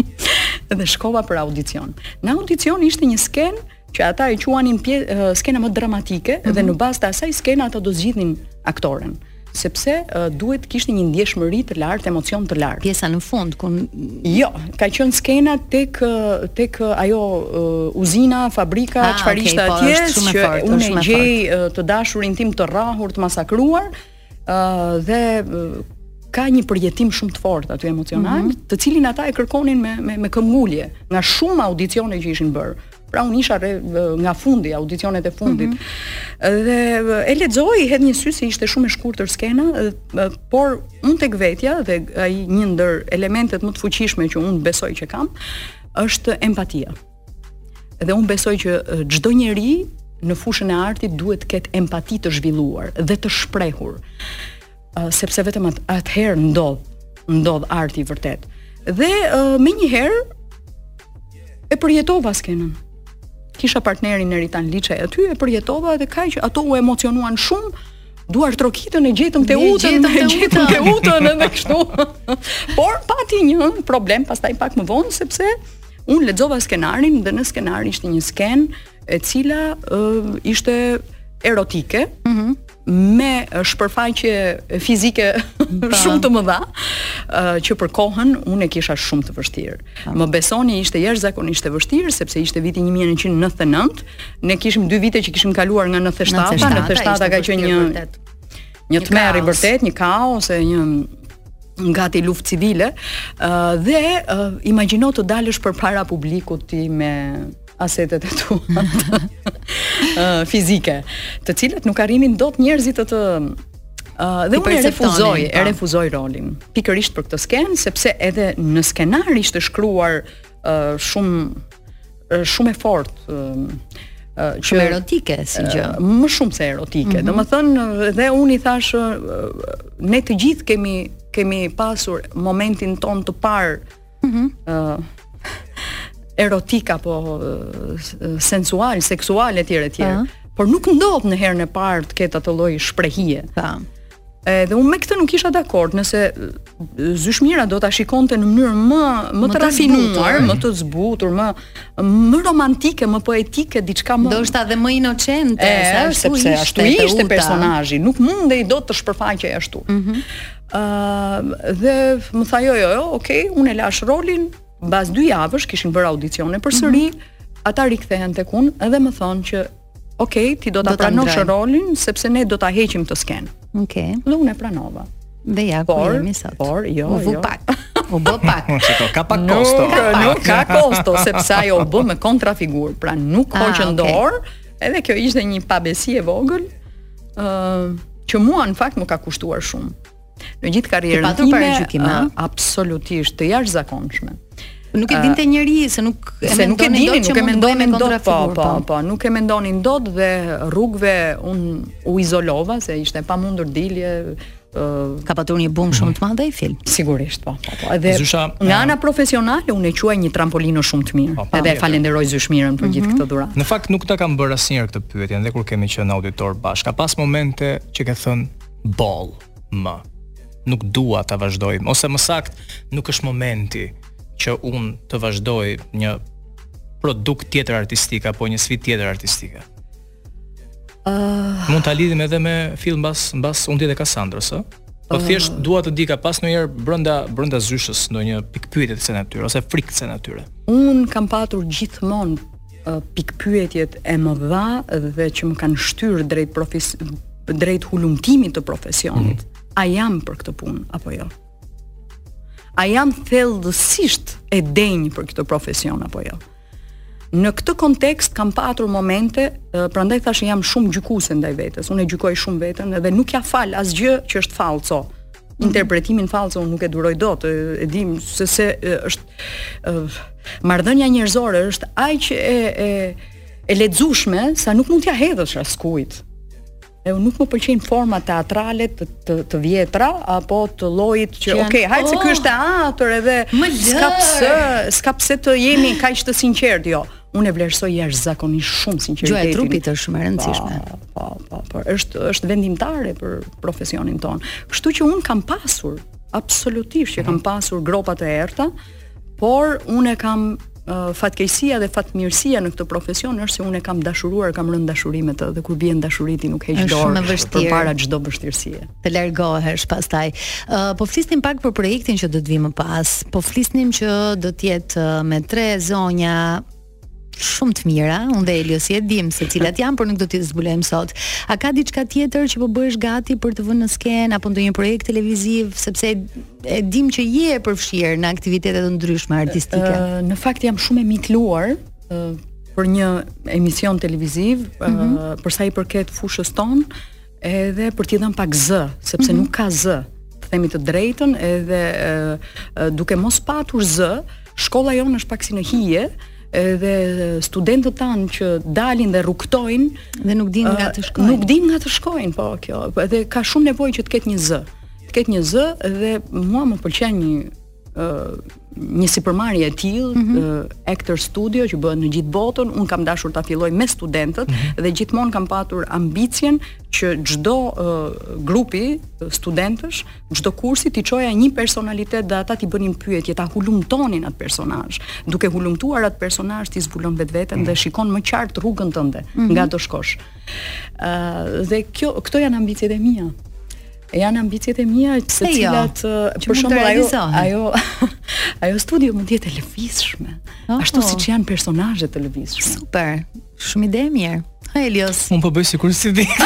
Speaker 14: Edhe shkova për audicion. Në audicion ishte një skenë që ata e quanin pje, uh, skena më dramatike, mm-hmm. dhe në bazë të asaj skena ata do zgjidhnin aktoren, sepse uh, duhet kishte një ndjeshmëri të lartë, emocion të lartë.
Speaker 2: Pjesa në fund ku
Speaker 14: jo, ka qenë skena tek tek ajo uh, uzina, fabrika, çfarë ishte atje, që unë e gjej uh, të dashurin tim të rrahur, të masakruar, uh, dhe uh, ka një përjetim shumë të fortë aty emocional, mm-hmm. të cilin ata e kërkonin me me, me këmbgulje nga shumë audicione që ishin bërë. Pra unë isha re, nga fundi, audicionet e fundit. Mm-hmm. Dhe e lexoi, hedh një sy se ishte shumë e shkurtër skena, por unë tek vetja dhe ai një ndër elementet më të fuqishme që unë besoj që kam, është empatia. Dhe unë besoj që çdo njeri në fushën e artit duhet të ketë empati të zhvilluar dhe të shprehur. Uh, sepse vetëm at atëherë ndodh, ndodh arti vërtet. Dhe uh, me një herë e përjetova skenën. Kisha partnerin Eritan Liçaj aty, e përjetova dhe kaq ato u emocionuan shumë, duar trokitën e gjetëm te utën, e gjetëm te utën edhe kështu. Por pati një problem pastaj pak më vonë, sepse unë lexova skenarin dhe në skenar ishte një skenë e cila uh, ishte erotike, mm-hmm. me shpërfaqje fizike shumë të mëdha, uh, që për kohën unë e kisha shumë të vështirë. Pa. Më besoni, ishte jashtëzakonisht e vështirë sepse ishte viti një mijë nëntëqind e nëntëdhjetë e nëntë. Ne kishim dy vite që kishim kaluar nga nëntëdhjetë e shtatë, nëntëdhjetë e shtatë ka qenë një një tmerr i vërtet, një kaos, e një ngati luftë civile, uh, dhe uh, imagjino të dalësh përpara publikut ti me asetet e tua uh, fizike, të cilat nuk arrinin dot njerëzit të të uh, dhe unë e refuzoj, e refuzoj rolin. Pikërisht për këtë skenë, sepse edhe në skenar ishte shkruar uh, shumë shumë e fortë, uh, Uh,
Speaker 2: shumë erotike si gjë.
Speaker 14: Uh, më shumë se erotike. Mm-hmm. Domethënë, dhe unë i thash, uh, ne të gjithë kemi kemi pasur momentin ton të parë, mm-hmm. uh, erotik apo uh, sensual, seksual etj etj. Uh-huh. Por nuk ndodh në herën e parë të ketë atë lloj shprehje.
Speaker 2: Po.
Speaker 14: Edhe unë me këtë nuk isha dakord, nëse Zysh Mira do ta shikonte në mënyrë më më, më të rafinuar, më të zbutur, më më romantike, më poetike, diçka më
Speaker 2: ndoshta edhe më inocente,
Speaker 14: se ashtu sepse ishte, ashtu ishte personazhi, nuk mundej dot të shpërfaqej ashtu. Ëh, mm-hmm. uh, dhe më tha jo jo jo, okay, unë e lash rolin, mbas dy javësh kishin bërë audicione përsëri, mm-hmm. ata rikthehen tek unë edhe më thonë që okej, ti do ta pranosh rolin sepse ne do ta heqim të skenë.
Speaker 2: Okej.
Speaker 14: Dhe unë e pranova.
Speaker 2: Dhe ja ku jemi sot.
Speaker 14: Por jo,
Speaker 2: u vu
Speaker 14: jo.
Speaker 2: pak. U bë pak.
Speaker 13: Shiko, ka pak kosto.
Speaker 14: Nuk, nuk ka kosto, sepse ajo u bë me kontrafigurë, pra nuk hoqën
Speaker 2: okay.
Speaker 14: dorë, edhe kjo ishte një pabesi e vogël, ë uh, që mua në fakt më ka kushtuar shumë. Në gjithë karrierën time, uh, absolutisht të jashtëzakonshme.
Speaker 2: Nuk e dinte njëri se nuk e
Speaker 14: se nuk e dini, nuk e mendonin dot, po, po, po, nuk e mendonin dot dhe rrugëve un u izolova se ishte pamundur dilje.
Speaker 2: Uh, ka patur një bum shumë të madh ai film.
Speaker 14: Sigurisht, po, po, po. Edhe
Speaker 13: Zysha,
Speaker 14: nga ana profesionale unë e quaj një trampolino shumë të mirë. Po, po, edhe falenderoj Zysmirën për mm -hmm. gjithë këtë dhuratë.
Speaker 13: Në fakt nuk ta kam bërë asnjëherë këtë pyetje, edhe kur kemi qenë auditor bashkë. Ka pas momente që ke thënë boll, më. Nuk dua ta vazhdoj, ose më sakt, nuk është momenti që unë të vazhdoj një produkt tjetër artistik apo një sfidë tjetër artistike. Uh... Mund ta lidhim edhe me film mbas mbas Unë dhe Kassandrës, ë? Po thjesht uh... dua të di ka pas ndonjëherë brenda brenda zyshës ndonjë pikpyetje të kësaj natyre ose frikë të kësaj natyre.
Speaker 14: Un kam patur gjithmonë uh, pikpyetjet e mëdha dhe që më kanë shtyrë drejt profes drejt hulumtimit të profesionit. Mm. A jam për këtë punë apo jo? A jam thellësisht e denj për këtë profesion apo jo? Në këtë kontekst kam patur momente, prandaj thash jam shumë gjykuese ndaj vetes. Unë e gjykoj shumë veten dhe nuk ja fal asgjë që është fallco. Mm-hmm. Interpretimin fallco unë nuk e duroj dot, e dim se se është uh, marrëdhënia njerëzore është aq e e e lexueshme sa nuk mund t'ja hedhësh askujt. E unë nuk më pëlqejnë forma teatrale të, të, të vjetra apo të llojit që, që okay, hajtë oh, se ky është teatr edhe s'ka pse, s'ka pse të jemi kaq të sinqert, jo. Unë e vlerësoj jashtëzakonisht shumë sinqeritetin.
Speaker 2: Gjoja e trupit është shumë e rëndësishme.
Speaker 14: Po, po, po, po, është është vendimtare për profesionin ton. Kështu që unë kam pasur, absolutisht që kam pasur gropa të errta, por unë e kam Uh, fatkeqësia dhe fatmirësia në këtë profesion është se unë e kam dashuruar, kam rënë dashuri me të dhe kur vjen dashuri ti nuk heq dorë përpara çdo vështirësie.
Speaker 2: Të largohesh pastaj. Uh, po flisnim pak për projektin që do të vi më pas. Po flisnim që do të jetë uh, me tre zonja shumë të mira, unë dhe Elios e dim se cilat janë, por nuk do t'i zbulojmë sot. A ka diçka tjetër që po bëhesh gati për të vënë në skenë apo ndonjë projekt televiziv, sepse e dim që je e përfshirë në aktivitete të ndryshme artistike?
Speaker 14: Uh, në fakt jam shumë e mitluar uh, për një emision televiziv, uh, mm-hmm. për sa i përket fushës tonë, edhe për t'i dhënë pak zë, sepse mm-hmm. nuk ka zë, të themi të drejtën, edhe uh, uh, duke mos patur zë, shkolla jonë është pak si në hije, edhe studentët tanë që dalin dhe rrugtojnë
Speaker 2: dhe nuk din nga të shkojnë.
Speaker 14: Nuk din nga të shkojnë, po kjo. Edhe ka shumë nevojë që të ketë një zë. Të ketë një zë dhe mua më pëlqen një uh, një sipërmarrje e tillë, mm-hmm. uh, Actor Studio që bëhet në gjithë botën. Un kam dashur ta filloj me studentët mm-hmm. dhe gjithmonë kam patur ambicien që çdo uh, grupi studentësh, çdo kursi t'i çoja një personalitet dhe ata t'i bënin pyetje, ta hulumtonin atë personazh. Duke hulumtuar atë personazh ti zbulon vetveten mm-hmm. dhe shikon më qartë rrugën tënde mm-hmm. nga do shkosh. Uh, dhe kjo këto janë ambiciet e mia. Janë ambicjet e mia të cilat jo, për shembull ajo ajo ajo studio mund të jetë e lëvizshme, oh, ashtu oh. siç janë personazhet të lëvizshme.
Speaker 2: Super. Shumë ide e mirë. Ha Elios.
Speaker 13: Un po bëj sikur si di.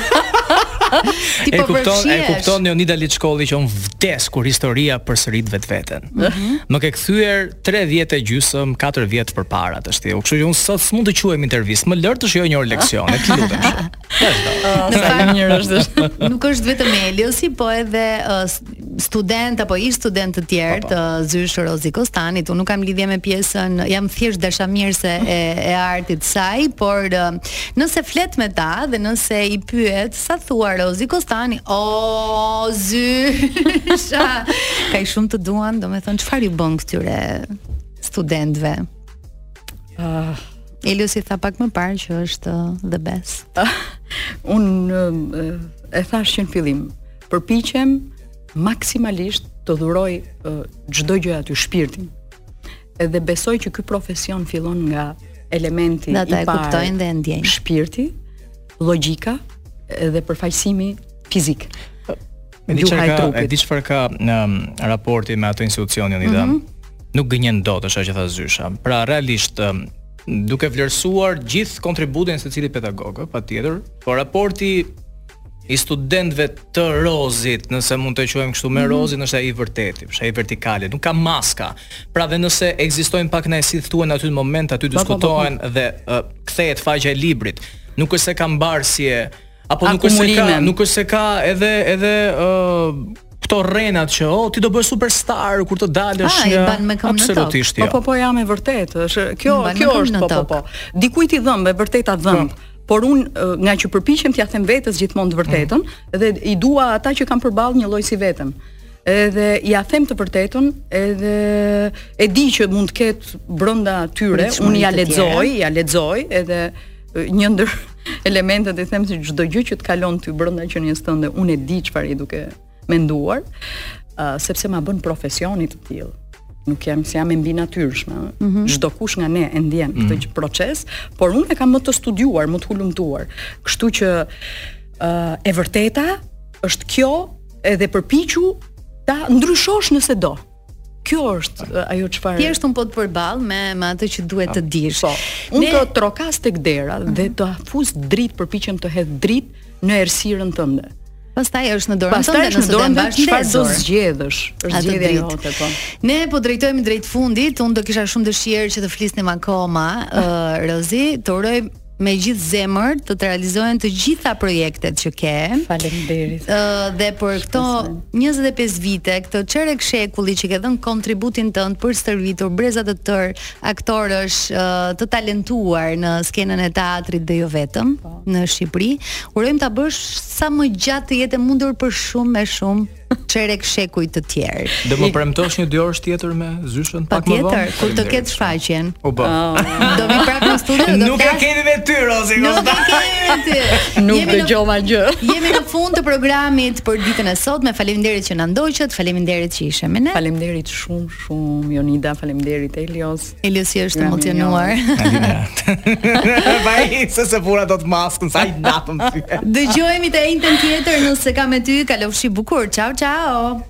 Speaker 2: Ti po
Speaker 13: kupton, e kupton Leonida Liçkolli që un vdes kur historia përsërit vetveten. Mm-hmm. Më ke kthyer tre vjet e gjysmë, katër vjet përpara të shtiu. Kështu që un sot s'mund të quajmë intervistë, më lër të shijoj një orë leksione, ti lutem.
Speaker 2: Në fakt mirë është. Nuk është vetëm Eliosi, po edhe uh, student apo ish student të tjerë të Zysh Rozi Kostanit. Unë nuk kam lidhje me pjesën, jam thjesht dashamirëse e, e artit saj, por uh, nëse flet me ta dhe nëse i pyet sa thua Rozi Kostani, o Zysha, ka i shumë të duan, do me thonë, çfarë ju bën këtyre studentëve? Uh, Eliosi tha pak më parë që është uh, the best.
Speaker 14: Uh, unë uh, e thash që në fillim, përpiqem maksimalisht të dhuroj çdo uh, gjë aty shpirtin. Edhe besoj që ky profesion fillon nga elementi i parë,
Speaker 2: kuptojnë dhe ndjejnë.
Speaker 14: Shpirti, logjika dhe përfaqësimi fizik.
Speaker 13: E di çfarë ka, e di çfarë ka në raporti me ato institucionin i dhëm. Nuk gënjen dot, është ajo që tha Zysha. Pra realisht duke vlerësuar gjithë kontributin e secilit pedagog, patjetër, por raporti i studentëve të Rozit, nëse mund të quajmë kështu me Rozin, është ai i vërteti, është ai vertikale, nuk ka maska. Pra dhe nëse ekzistojnë pak kënaqësi thuan aty në moment, aty diskutohen dhe uh, kthehet faqja e librit. Nuk është se ka mbarsje, apo nuk është se ka, nuk është se ka edhe edhe uh, këto rrenat që oh ti do bësh superstar kur të dalësh nga absolutisht jo.
Speaker 14: Po po po jam e vërtetë, është kjo kjo është po po po. Dikujt i dhëmb, e vërteta dhëmb. Por unë nga që përpiqem t'ja them vetes gjithmonë të vërtetën dhe i dua ata që kanë përballë një lloj si vetëm. Edhe ja them të vërtetën, edhe e di që mund të ketë brenda tyre, unë ja lexoj, ja lexoj edhe një ndër elementet i them se çdo gjë që të kalon ty brenda qenies tënde, unë e di çfarë i duke menduar, uh, sepse ma bën profesioni të tillë. Nuk jam si jam e mbi natyrshme. Çdo mm -hmm. kush nga ne e ndjen këtë mm -hmm. proces, por unë e kam më të studiuar, më të hulumtuar. Kështu që uh, e vërteta është kjo edhe përpiqu ta ndryshosh nëse do. Kjo është uh, ajo çfarë.
Speaker 2: Thjesht un po të përball me me atë që duhet të dish.
Speaker 14: Po. Unë ne... të trokas tek dera mm -hmm. dhe të afus dritë, përpiqem të hedh dritë në errësirën tënde.
Speaker 2: Pastaj është në dorën tënde nëse do të mbash
Speaker 14: çfarë do zgjedhësh, është zgjedhja jote po.
Speaker 2: Ne po drejtohemi drejt fundit, unë do kisha shumë dëshirë që të flisnim akoma, uh, Rozi, të uroj me gjithë zemër të të realizohen të gjitha projektet që ke.
Speaker 14: Faleminderit.
Speaker 2: Ë uh, dhe për këto njëzet e pesë vite, këtë çerek shekulli që ke dhënë kontributin tënd për stërvitur breza të tërë aktorësh uh, të talentuar në skenën e teatrit dhe jo vetëm pa. Në Shqipëri, urojmë ta bësh sa më gjatë të jetë mundur për shumë me shumë çerek shekuj të tjerë.
Speaker 13: Do më premtosh një dy orë tjetër me zyshën pak më vonë?
Speaker 2: Patjetër, kur të ketë shfaqjen.
Speaker 13: U bë.
Speaker 2: Do vi prapë në studio, do
Speaker 13: nuk e kemi me ty, Rozi.
Speaker 2: Nuk e kemi me ty.
Speaker 14: Nuk dëgjova gjë.
Speaker 2: Jemi në fund të programit për ditën e sotme. Faleminderit që na ndoqët, faleminderit që ishe me ne.
Speaker 14: Faleminderit shumë shumë Jonida, faleminderit Elios.
Speaker 2: Elios është emocionuar.
Speaker 13: Vaj, se se pura do të maskën, sa i natëm ty.
Speaker 2: Dëgjojemi të njëjtën tjetër nëse ka me ty, kalofshi bukur. Ciao ciao.